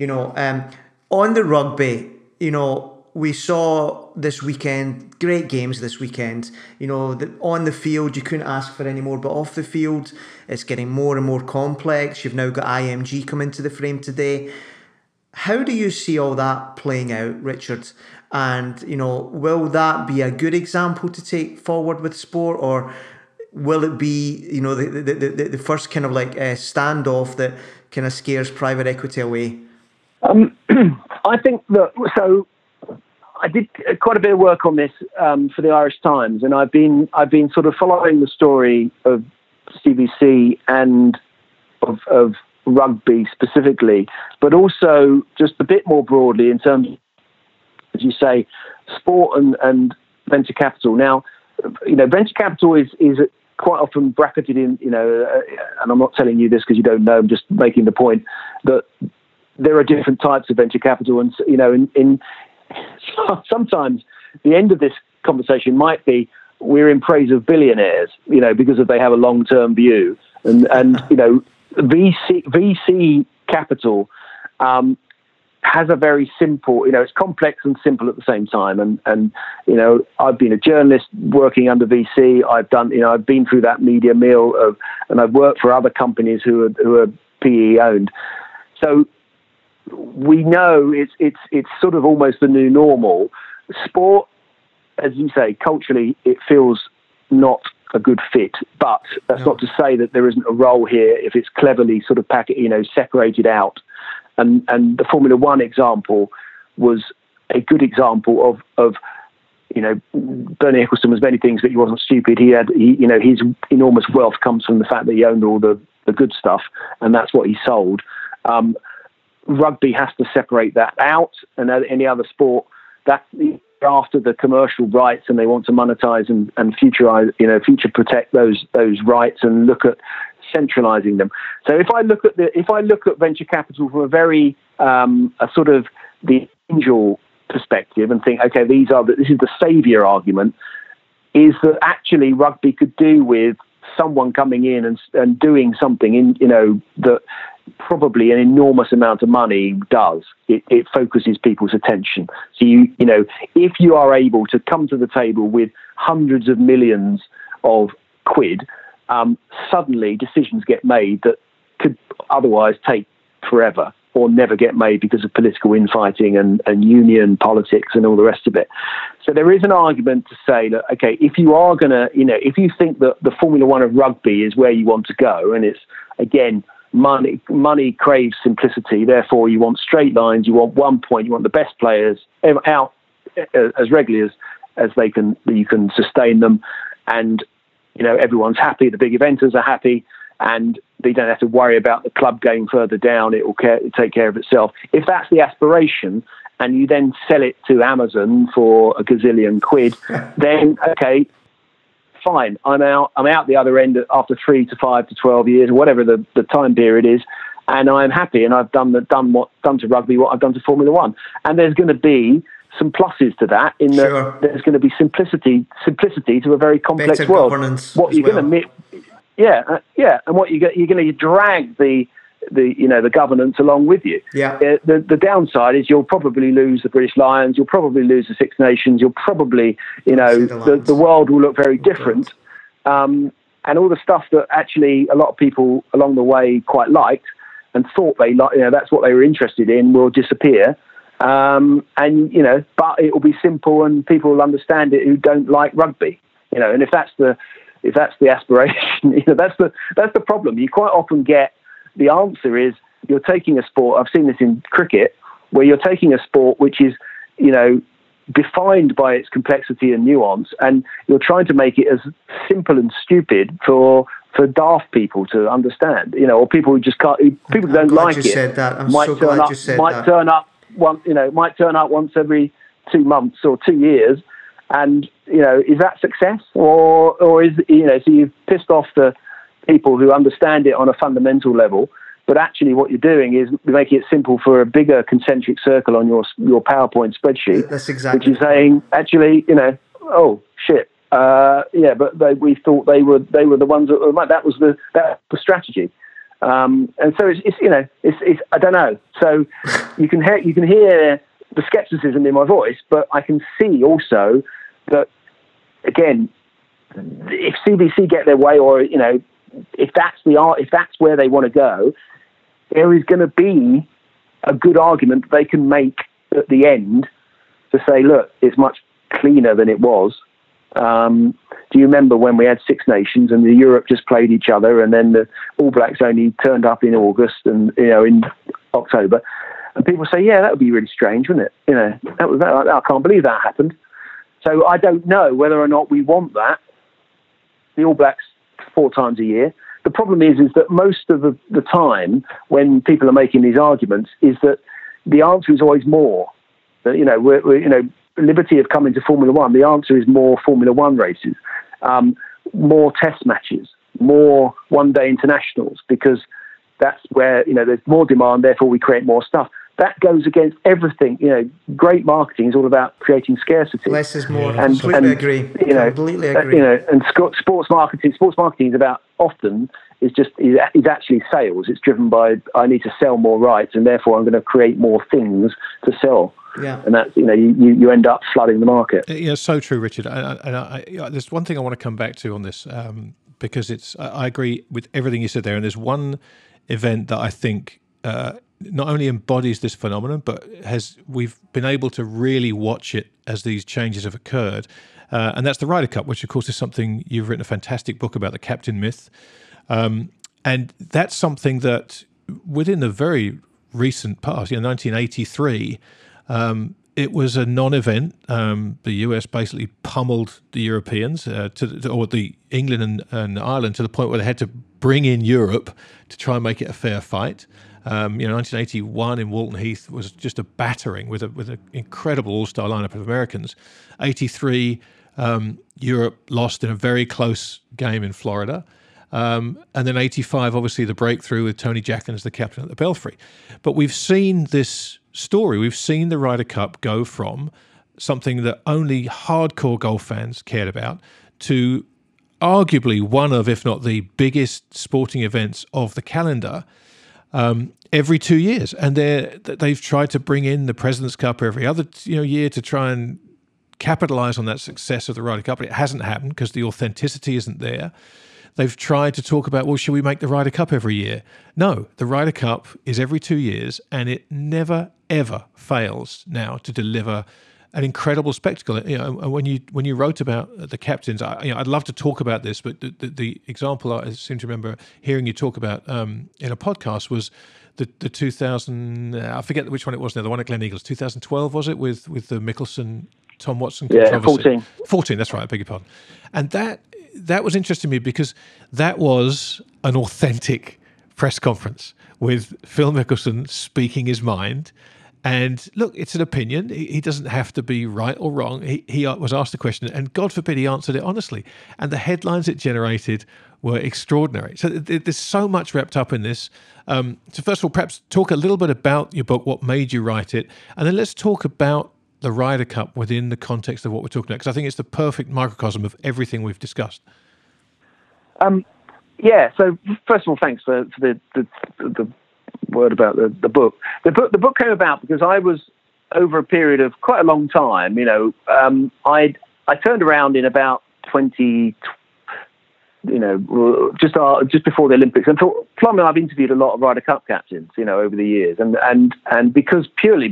On the rugby, we saw this weekend, great games this weekend. On the field, you couldn't ask for any more, but off the field, it's getting more and more complex. You've now got IMG come into the frame today. How do you see all that playing out, Richard? And, will that be a good example to take forward with sport, or will it be, the first kind of like standoff that kind of scares private equity away? I think that, so I did quite a bit of work on this for the Irish Times, and I've been sort of following the story of CVC and of rugby specifically, but also just a bit more broadly in terms of, as you say, sport and venture capital. Now, venture capital is quite often bracketed in, and I'm not telling you this because you don't know, I'm just making the point that there are different types of venture capital, and sometimes the end of this conversation might be we're in praise of billionaires, because they have a long-term view, and you know, VC capital has a very simple, you know, it's complex and simple at the same time. And you know, I've been a journalist working under VC. I've been through that media mill and I've worked for other companies who are PE owned. So we know it's sort of almost the new normal. Sport, as you say, culturally, it feels not a good fit, but that's not to say that there isn't a role here if it's cleverly sort of separated out. And the Formula One example was a good example of you know, Bernie Ecclestone was many things, but he wasn't stupid. You know, his enormous wealth comes from the fact that he owned all the good stuff, and that's what he sold. Rugby has to separate that out, and any other sport that after the commercial rights, and they want to monetize and future protect those rights and look at centralizing them. So if I look at venture capital from a very a sort of the angel perspective and think, okay, this is the savior argument, is that actually rugby could do with someone coming in and doing something in, you know, that probably an enormous amount of money does. It focuses people's attention. So you know, if you are able to come to the table with hundreds of millions of quid, suddenly decisions get made that could otherwise take forever or never get made because of political infighting and union politics and all the rest of it. So there is an argument to say that, okay, if you are going to, you know, if you think that the Formula One of rugby is where you want to go, and it's, again, money craves simplicity, therefore you want straight lines, you want 1 point, you want the best players out as regularly as you can sustain them, and you know, everyone's happy, the big eventers are happy, and they don't have to worry about the club going further down. It will take care of itself. If that's the aspiration, and you then sell it to Amazon for a gazillion quid, then okay, fine. I'm out the other end after 3 to 5 to 12 years, or whatever the time period is, and I'm happy, and I've done to rugby what I've done to Formula One. And there's going to be some pluses to that, in that there's going to be simplicity to a very complex better world. What you're going to and what you're going to drag the governance along with you. Yeah. The downside is you'll probably lose the British Lions, you'll probably lose the Six Nations, you'll probably, you know, the world will look very different. And all the stuff that actually a lot of people along the way quite liked and thought that's what they were interested in, will disappear. And, you know, but it will be simple and people will understand it who don't like rugby, you know, and if that's the aspiration, you know, that's the problem. You quite often get, the answer is you're taking a sport, I've seen this in cricket, where you're taking a sport which is, you know, defined by its complexity and nuance, and you're trying to make it as simple and stupid for daft people to understand, you know, or people who just can't, people who don't like it. Said that. I'm so glad you said that. Might turn up once every 2 months or 2 years, and you know, is that success, or is, you know, so you've pissed off the people who understand it on a fundamental level, but actually what you're doing is making it simple for a bigger concentric circle on your PowerPoint spreadsheet. That's exactly. Which is saying, actually, you know, oh shit, we thought they were the ones that was the strategy. And so it's I don't know. So you can hear the skepticism in my voice, but I can see also that, again, if CVC get their way, or you know, if that's where they want to go, there is going to be a good argument they can make at the end to say, look, it's much cleaner than it was. Do you remember when we had Six Nations and the Europe just played each other, and then the All Blacks only turned up in August and, you know, in October? And people say, yeah, that would be really strange, wouldn't it? You know, I can't believe that happened. So I don't know whether or not we want that. The All Blacks 4 times a year. The problem is that most of the time when people are making these arguments is that the answer is always more. That, you know, we're you know, liberty of coming to Formula One, the answer is more Formula One races, more test matches, more one-day internationals, because that's where, you know, there's more demand, therefore we create more stuff. That goes against everything. You know, great marketing is all about creating scarcity. Less is more. And, completely agree. You know, completely agree. You know, and sports marketing is about often is actually sales. It's driven by, I need to sell more rights, and therefore I'm going to create more things to sell. Yeah. And that's, you end up flooding the market. Yeah, so true, Richard. And there's one thing I want to come back to on this, because I agree with everything you said there. And there's one event that I think not only embodies this phenomenon, but we've been able to really watch it as these changes have occurred. And that's the Ryder Cup, which of course is something you've written a fantastic book about, the Captain Myth. And that's something that within the very recent past, 1983, it was a non-event. The US basically pummeled the Europeans, or the England and Ireland, to the point where they had to bring in Europe to try and make it a fair fight. 1981 in Walton Heath was just a battering with an incredible all-star lineup of Americans. 83, Europe lost in a very close game in Florida. And then 85, obviously the breakthrough with Tony Jacklin as the captain at the Belfry. But we've seen this story. We've seen the Ryder Cup go from something that only hardcore golf fans cared about to arguably one of, if not the biggest sporting events of the calendar, every 2 years. And they've tried to bring in the President's Cup every other year to try and capitalize on that success of the Ryder Cup. But it hasn't happened because the authenticity isn't there. They've tried to talk about, well, should we make the Ryder Cup every year? No, the Ryder Cup is every 2 years, and it never, ever fails now to deliver an incredible spectacle. And when you wrote about the captains, I'd love to talk about this, but the example I seem to remember hearing you talk about in a podcast was the 2000, I forget which one it was now, the one at Gleneagles, 2012 was it, with the Mickelson, Tom Watson controversy? Yeah, 14, that's right, I beg your pardon. And that was interesting to me because that was an authentic press conference with Phil Mickelson speaking his mind. And look, it's an opinion. He doesn't have to be right or wrong. He was asked a question, and God forbid he answered it honestly. And the headlines it generated were extraordinary. So there's so much wrapped up in this. So first of all, perhaps talk a little bit about your book, what made you write it, and then let's talk about the Ryder Cup within the context of what we're talking about, because I think it's the perfect microcosm of everything we've discussed. So first of all, thanks for the word about the book. The book came about because I was, over a period of quite a long time, I turned around in about 20, just before the Olympics, and thought, Plummer, I've interviewed a lot of Ryder Cup captains, over the years, and because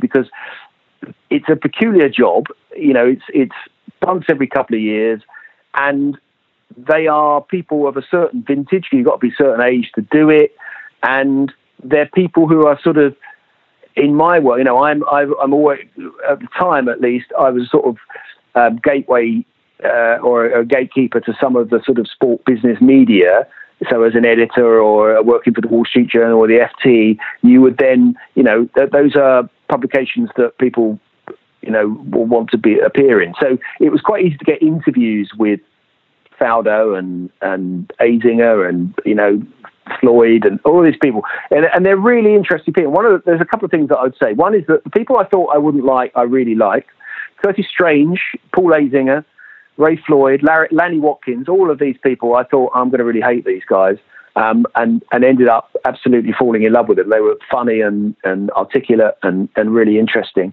it's a peculiar job, it's once every couple of years, and they are people of a certain vintage. You've got to be a certain age to do it, and they're people who are sort of, in my world, I'm always, at the time at least, I was sort of gateway or a gatekeeper to some of the sort of sport business media. So as an editor or working for the Wall Street Journal or the FT, you would then, those are publications that people, will want to appear in. So it was quite easy to get interviews with Faldo and Azinger and, Floyd and all these people. And they're really interesting people. There's a couple of things that I'd say. One is that the people I thought I wouldn't like, I really liked. Curtis Strange, Paul Azinger, Ray Floyd, Lanny Watkins, all of these people, I thought, I'm going to really hate these guys, and ended up absolutely falling in love with them. They were funny and articulate and really interesting.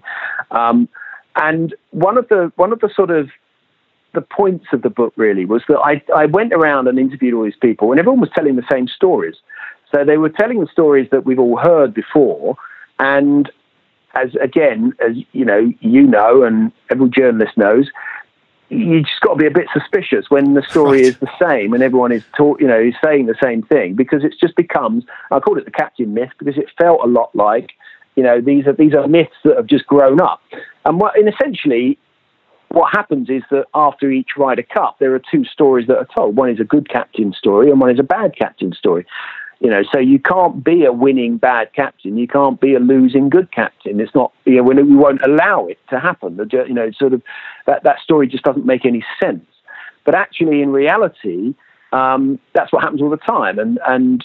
And one of the sort of the points of the book really was that I went around and interviewed all these people, and everyone was telling the same stories. So they were telling the stories that we've all heard before, and as you know, and every journalist knows, you just got to be a bit suspicious when the story is the same and everyone is saying the same thing, because it's just becomes, I called it the Captain Myth because it felt a lot like, these are myths that have just grown up. And essentially what happens is that after each Ryder Cup, there are two stories that are told. One is a good captain story and one is a bad captain story. So you can't be a winning bad captain. You can't be a losing good captain. It's not, we won't allow it to happen. Sort of that story just doesn't make any sense. But actually, in reality, that's what happens all the time. And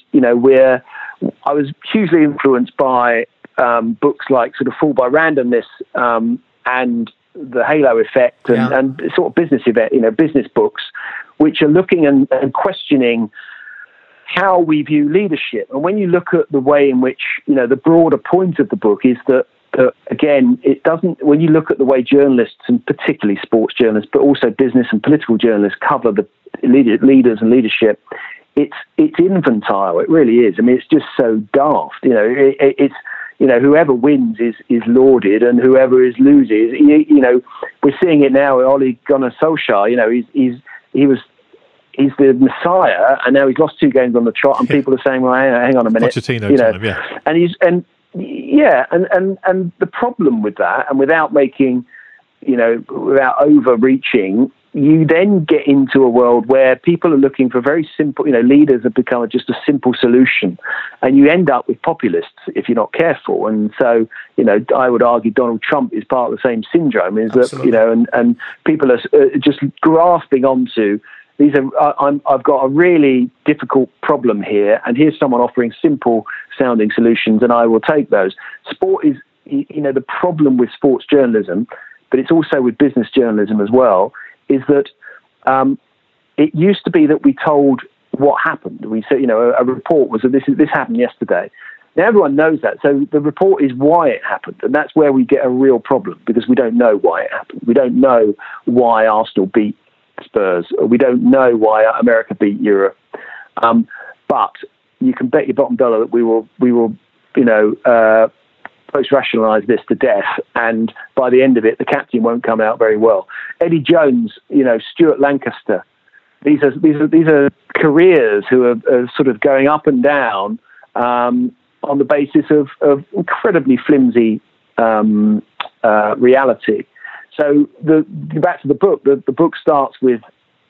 I was hugely influenced by books like sort of Fooled by Randomness and The Halo Effect and sort of business books, which are looking and questioning how we view leadership. And when you look at the way in which, the broader point of the book is that again, it doesn't, when you look at the way journalists, and particularly sports journalists, but also business and political journalists cover the leaders and leadership, it's infantile. It really is. I mean, it's just so daft. It's whoever wins is lauded, and whoever loses. We're seeing it now with Ole Gunnar Solskjaer. He's the messiah, and now he's lost 2 games on the trot, and people are saying, "Well, hang on a minute." Pochettino time, yeah. And the problem with that, and without making, without overreaching, you then get into a world where people are looking for very simple, leaders have become just a simple solution, and you end up with populists if you're not careful. And so, I would argue Donald Trump is part of the same syndrome, is Absolutely. that, and people are just grasping onto these I've got a really difficult problem here, and here's someone offering simple sounding solutions, and I will take those. Sport is, the problem with sports journalism, but it's also with business journalism as well, is that it used to be that we told what happened. We said, a report was that this happened yesterday. Now everyone knows that, so the report is why it happened, and that's where we get a real problem, because we don't know why it happened. We don't know why Arsenal beat Spurs. We don't know why America beat Europe. But you can bet your bottom dollar that we will post-rationalise this to death, and by the end of it, the captain won't come out very well. Eddie Jones, Stuart Lancaster, these are careers who are sort of going up and down on the basis of incredibly flimsy reality. So back to the book. The book starts with.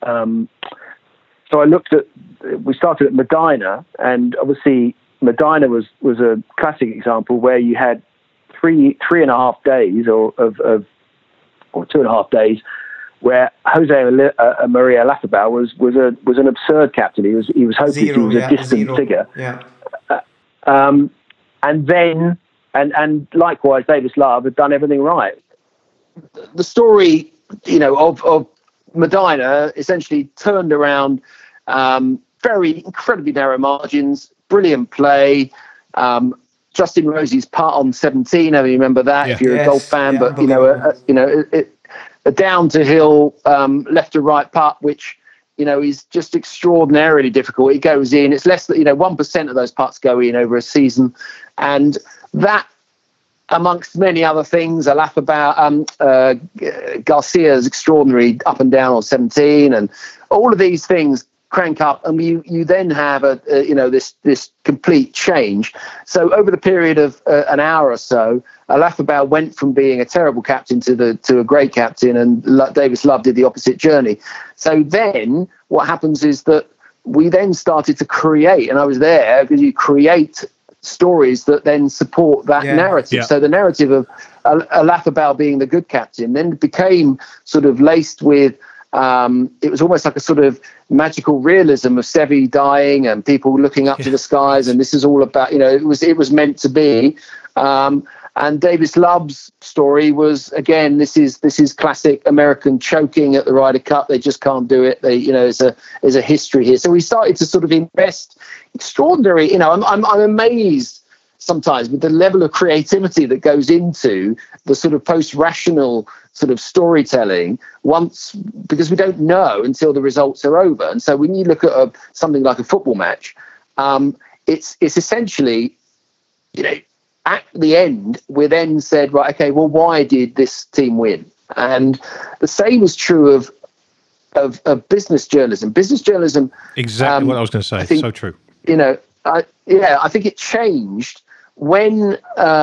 So we started at Medina, and obviously Medina was a classic example where you had 3.5 days or 2.5 days where Jose Maria Lafabao was an absurd captain. He was hopeless. He was a distant figure. Yeah. And then and likewise, Davis Love had done everything right. The story, of Medina essentially turned around, very incredibly narrow margins, brilliant play. Justin Rosie's putt on 17. I remember that if you're a golf fan, but a down to hill, left to right putt, which is just extraordinarily difficult. It goes in. It's less than 1% of those putts go in over a season, and that, amongst many other things, a laugh about Garcia's extraordinary up and down on 17, and all of these things crank up, and you then have this complete change. So over the period of an hour or so, Alafabao went from being a terrible captain to a great captain, and Davis Love did the opposite journey. So then what happens is that we then started to create, and I was there because you create stories that then support that narrative. Yeah. So the narrative of Alafabao being the good captain then became sort of laced with it was almost like a sort of magical realism of Seve dying and people looking up to the skies, and this is all about, it was meant to be. And Davis Love's story was, again, this is classic American choking at the Ryder Cup. They just can't do it. There's a history here. So we started to sort of invest extraordinary. I'm amazed sometimes with the level of creativity that goes into the sort of post-rational sort of storytelling because we don't know until the results are over. And so when you look at something like a football match, it's essentially, at the end, we then said, right, okay, well, why did this team win? And the same is true of business journalism. Business journalism. Exactly what I was going to say. So true. I think it changed when,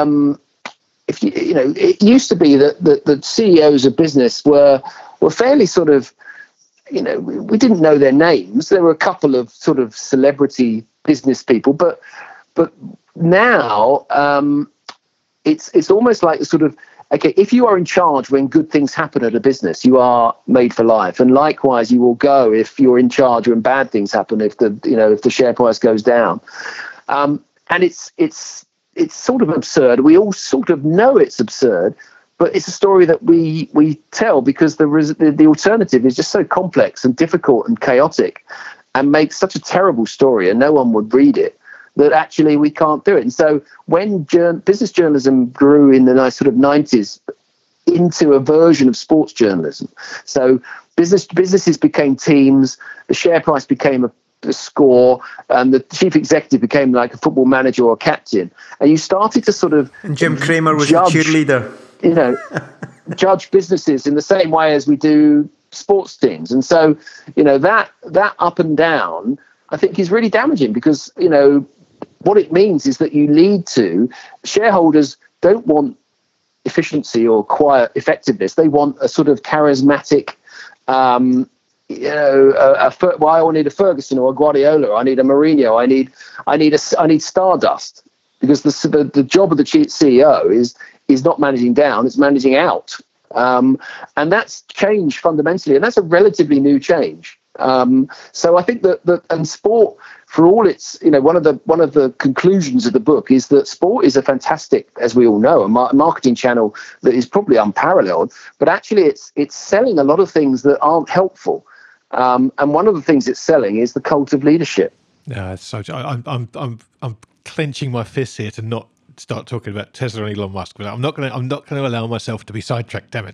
it used to be that the CEOs of business were fairly sort of, we didn't know their names. There were a couple of sort of celebrity business people, but now it's almost like sort of, okay, if you are in charge when good things happen at a business, you are made for life, and likewise you will go if you're in charge when bad things happen, if the share price goes down, and it's sort of absurd. We all sort of know it's absurd, but it's a story that we tell because the alternative is just so complex and difficult and chaotic. and make such a terrible story and no one would read it, that actually we can't do it. And so when business journalism grew in the nice sort of 90s into a version of sports journalism, so businesses became teams, the share price became a score, and the chief executive became like a football manager or a captain, and you started to sort of... And Jim Cramer was the cheerleader. Judge businesses in the same way as we do sports teams. And so, that up and down, I think, is really damaging, because, what it means is that you lead to shareholders don't want efficiency or quiet effectiveness. They want a sort of charismatic, I need a Ferguson or a Guardiola. I need a Mourinho. I need stardust, because the job of the CEO is not managing down, it's managing out. And that's changed fundamentally, and that's a relatively new change. So I think that and sport, for all its, one of the conclusions of the book is that sport is a fantastic, as we all know, a marketing channel that is probably unparalleled, but actually it's selling a lot of things that aren't helpful. And one of the things it's selling is the cult of leadership. Yeah, so I'm clenching my fists here to not start talking about Tesla and Elon Musk, but I'm not going to allow myself to be sidetracked. Damn it!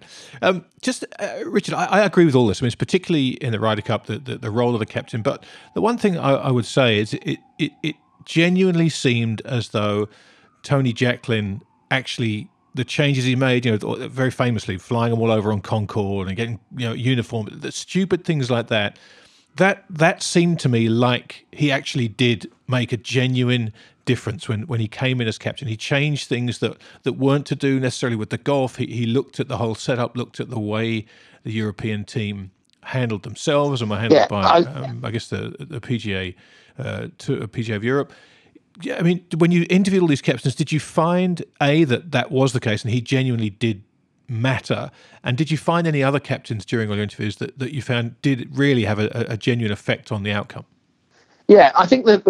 Richard, I agree with all this. I mean, it's particularly in the Ryder Cup, the role of the captain. But the one thing I would say is it genuinely seemed as though Tony Jacklin actually, the changes he made, very famously flying them all over on Concorde and getting uniform, the stupid things like that. That seemed to me like he actually did make a genuine difference when he came in as captain. He changed things that weren't to do necessarily with the golf. He looked at the whole setup, looked at the way the European team handled themselves and were handled by, I guess, the PGA, PGA of Europe. Yeah, I mean, when you interviewed all these captains, did you find, that was the case and he genuinely did matter? And did you find any other captains during all your interviews that you found did really have a genuine effect on the outcome? Yeah, I think that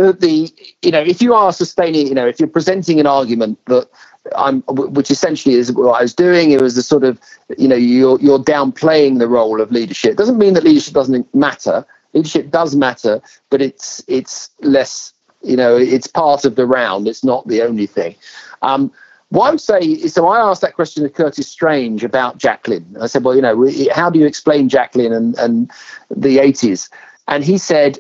if you are sustaining, if you're presenting an argument that which essentially is what I was doing, it was the sort of, you're downplaying the role of leadership. It doesn't mean that leadership doesn't matter. Leadership does matter, but it's less, it's part of the round. It's not the only thing. What I would say is, so I asked that question to Curtis Strange about Jacklin. I said, well, how do you explain Jacklin and the 80s? And he said,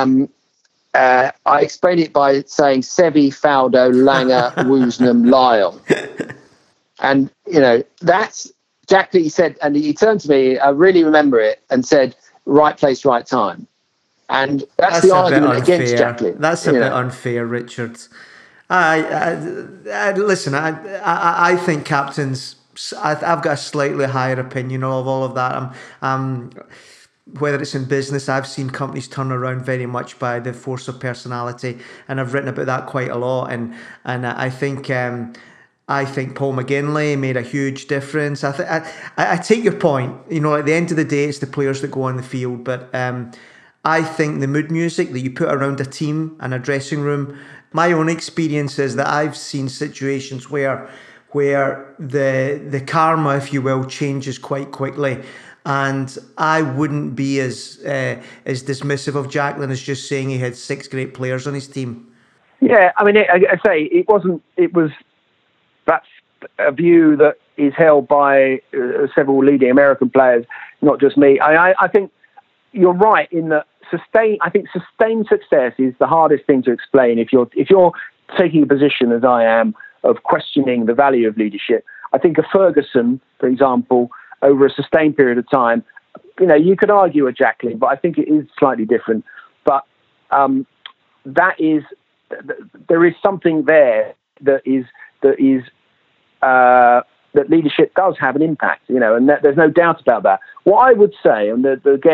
I explain it by saying Seve, Faldo, Langer, Woosnam, Lyle. And, that's Jacklin, he said, and he turned to me, I really remember it, and said, right place, right time. And that's the argument against Jacklin. That's a bit unfair, Richard. Listen, I think captains, I've got a slightly higher opinion of all of that. Whether it's in business, I've seen companies turn around very much by the force of personality, and I've written about that quite a lot. And I think Paul McGinley made a huge difference. I take your point. At the end of the day, it's the players that go on the field. But I think the mood music that you put around a team and a dressing room. My own experience is that I've seen situations where the karma, if you will, changes quite quickly. And I wouldn't be as dismissive of Jacklin as just saying he had 6 great players on his team. Yeah, I mean, that's a view that is held by several leading American players, not just me. I think you're right in that sustained success is the hardest thing to explain. If you're taking a position, as I am, of questioning the value of leadership, I think a Ferguson, for example, over a sustained period of time, you could argue a Jacklin, but I think it is slightly different. But there is something there that leadership does have an impact, and there's no doubt about that. What I would say, and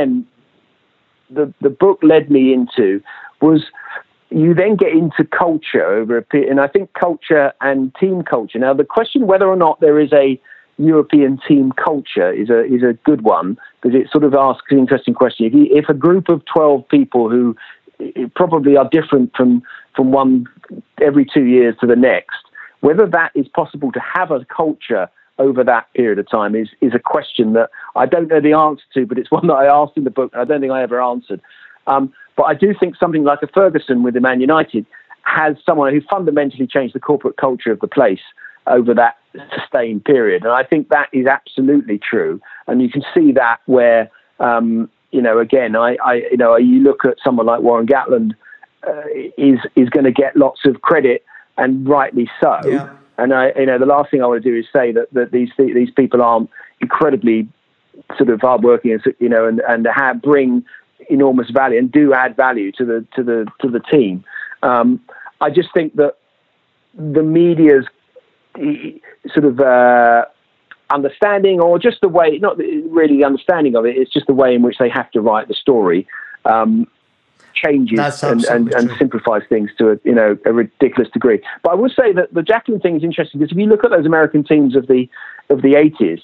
the book led me into, was you then get into culture over a period, and I think culture and team culture. Now, the question whether or not there is a European team culture is a good one, because it sort of asks an interesting question. If a group of 12 people who probably are different from one every 2 years to the next, whether that is possible to have a culture over that period of time is a question that I don't know the answer to, but it's one that I asked in the book. I don't think I ever answered. But I do think something like a Ferguson with the Man United has someone who fundamentally changed the corporate culture of the place over that sustained period. And I think that is absolutely true. And you can see that where, again, you look at someone like Warren Gatland is going to get lots of credit, and rightly so. Yeah. And the last thing I want to do is say that these people aren't incredibly sort of hardworking, and bring enormous value and do add value to the team. I just think that the media's sort of understanding, or just the way, not really the understanding of it, it's just the way in which they have to write the story, changes and simplifies things to a ridiculous degree. But I will say that the Jacqueline thing is interesting, because if you look at those American teams of the 80s,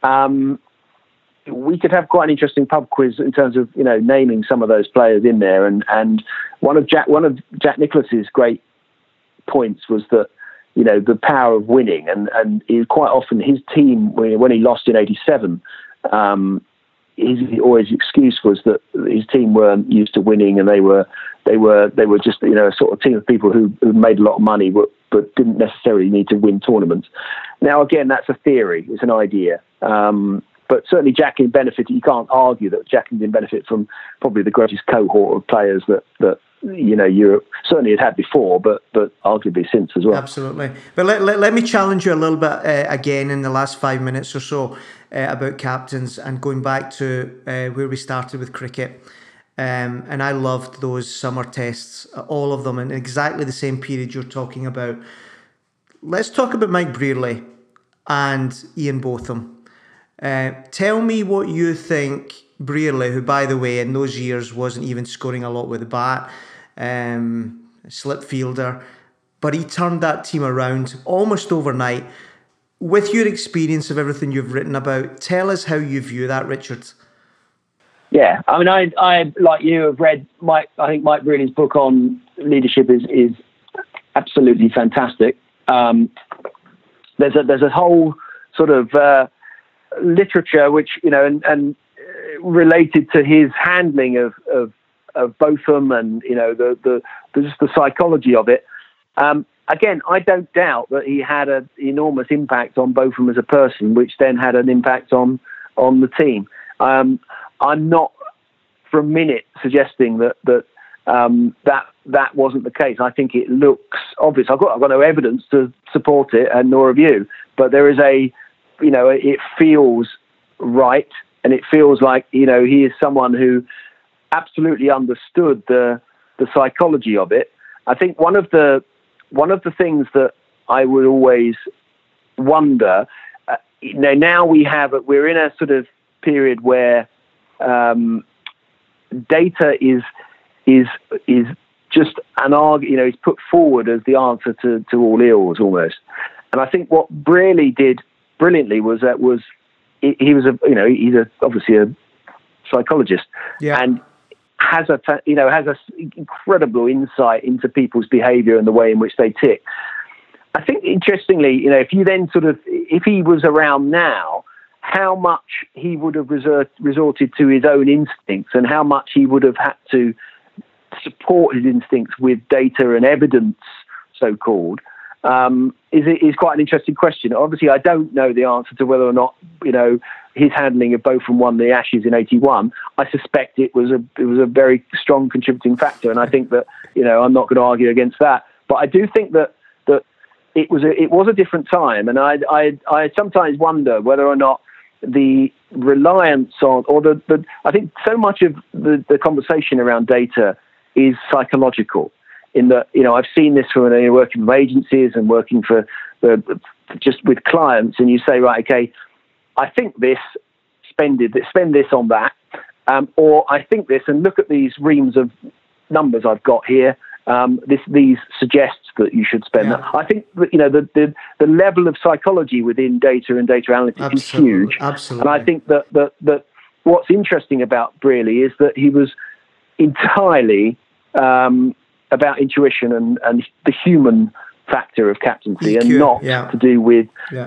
we could have quite an interesting pub quiz in terms of naming some of those players in there. And one of Jack Nicklaus's great points was that the power of winning, and quite often his team, when he lost in '87, his excuse was that his team weren't used to winning, and they were just a sort of team of people who made a lot of money but didn't necessarily need to win tournaments. Now again, that's a theory, it's an idea. But certainly Jacqueline benefited. You can't argue that Jacqueline didn't benefit from probably the greatest cohort of players that Europe certainly had before, but arguably since as well. Absolutely. But let me challenge you a little bit again in the last 5 minutes or so about captains, and going back to where we started with cricket. And I loved those summer tests, all of them, in exactly the same period you're talking about. Let's talk about Mike Brearley and Ian Botham. Tell me what you think Brearley, who, by the way, in those years wasn't even scoring a lot with the bat, slip fielder, but he turned that team around almost overnight. With your experience of everything you've written about, tell us how you view that, Richard. Yeah, I mean, I like you have read I think Mike Brearley's book on leadership is absolutely fantastic. There's a whole sort of literature which and related to his handling of Botham, and the psychology of it. Again, I don't doubt that he had an enormous impact on Botham as a person, which then had an impact on the team. I'm not for a minute suggesting that wasn't the case. I think it looks obvious. I've got no evidence to support it, and nor have you. But there is it feels right, and it feels like he is someone who absolutely understood the psychology of it. I think one of the things that I would always wonder, now we're in a sort of period where data is just an argument, is put forward as the answer to all ills almost. And I think what Brearley did brilliantly was he's obviously a psychologist, and has a incredible insight into people's behaviour and the way in which they tick. I think interestingly, if you then if he was around now, how much he would have resorted to his own instincts, and how much he would have had to support his instincts with data and evidence, so-called, is quite an interesting question. Obviously, I don't know the answer to whether or not his handling of Botham won the Ashes in '81. I suspect it was a very strong contributing factor, and I think that I'm not going to argue against that. But I do think that it was a different time, and I sometimes wonder whether or not the reliance on, or I think so much of the conversation around data is psychological. In that, I've seen this from working with agencies and working for just with clients, and you say, right, okay, I think this, spend this on that, or I think this, and look at these reams of numbers I've got here. These suggests that you should spend that. I think that the level of psychology within data and data analytics is huge. Absolutely. And I think that what's interesting about Brearley is that he was entirely about intuition and the human factor of captaincy EQ, and not to do with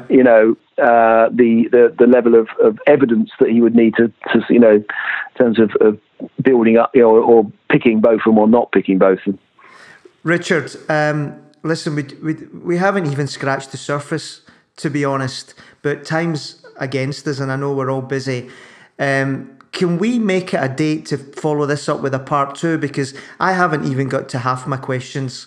the level of evidence that he would need to in terms of building up or picking both of them or not picking both of them. Richard, listen, we haven't even scratched the surface, to be honest, but time's against us and I know we're all busy. Can we make it a date to follow this up with a part 2? Because I haven't even got to half my questions.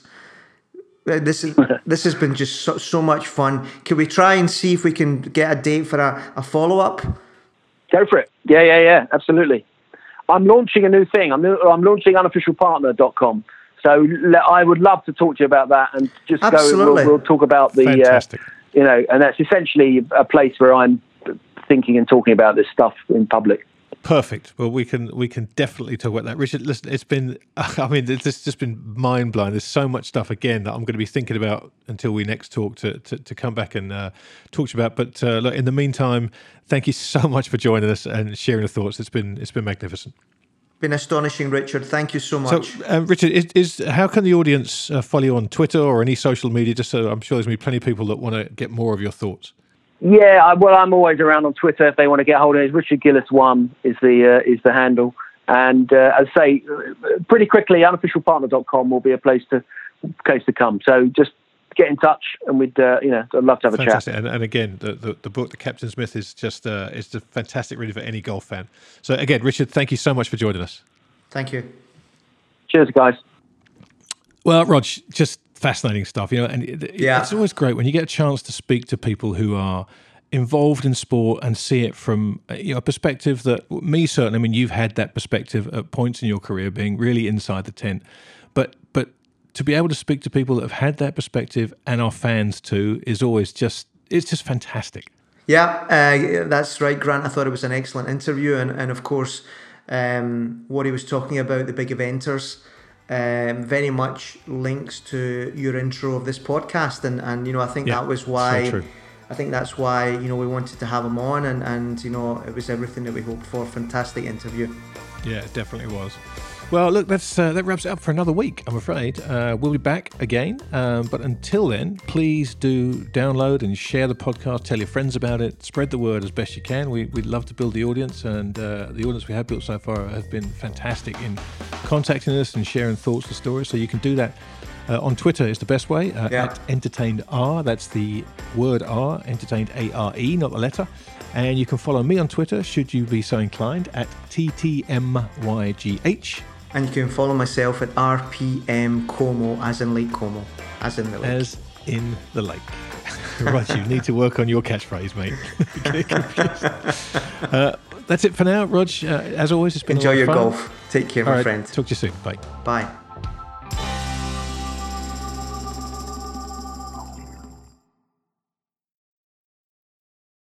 This has been just so much fun. Can we try and see if we can get a date for a follow-up? Go for it. Yeah, absolutely. I'm launching a new thing. I'm launching unofficialpartner.com. So I would love to talk to you about that and just we'll talk about the, fantastic. And that's essentially a place where I'm thinking and talking about this stuff in public. Perfect. Well, we can definitely talk about that. Richard, listen, it's just been mind-blowing. There's so much stuff, again, that I'm going to be thinking about until we next talk to come back and talk to you about. But look, in the meantime, thank you so much for joining us and sharing your thoughts. It's been magnificent. Been astonishing, Richard. Thank you so much. So, Richard, how can the audience follow you on Twitter or any social media? Just so I'm sure there's going to be plenty of people that want to get more of your thoughts. Yeah, I'm always around on Twitter if they want to get hold of it. Richard Gillis1 is the handle. And as I say, pretty quickly, unofficialpartner.com will be a place to come. So just get in touch, and I'd love to have a chat. And again, the book, The Captain's Myth, is just it's a fantastic read for any golf fan. So again, Richard, thank you so much for joining us. Thank you. Cheers, guys. Well, Rog, just fascinating stuff, and it's always great when you get a chance to speak to people who are involved in sport and see it from a perspective that me certainly. I mean, you've had that perspective at points in your career, being really inside the tent, but to be able to speak to people that have had that perspective and are fans too is always just fantastic. Yeah, that's right, Grant. I thought it was an excellent interview, and of course, what he was talking about, the big eventers. Very much links to your intro of this podcast, and I think that was why. So I think that's why we wanted to have him on, and it was everything that we hoped for. Fantastic interview. Yeah, it definitely was. Well, look, that wraps it up for another week, I'm afraid. We'll be back again, but until then, please do download and share the podcast, tell your friends about it, spread the word as best you can. We'd love to build the audience, and the audience we have built so far have been fantastic in contacting us and sharing thoughts and stories, so you can do that. On Twitter is the best way, at EntertainedR, that's the word R, Entertained ARE, not the letter. And you can follow me on Twitter, should you be so inclined, at TTMYGH. And you can follow myself at RPM Como, as in Lake Como, as in the lake. As in the lake. Right, you need to work on your catchphrase, mate. That's it for now, Rog. As always, it's been Enjoy a lot of your fun. golf. Take care, my friend. Talk to you soon. Bye. Bye.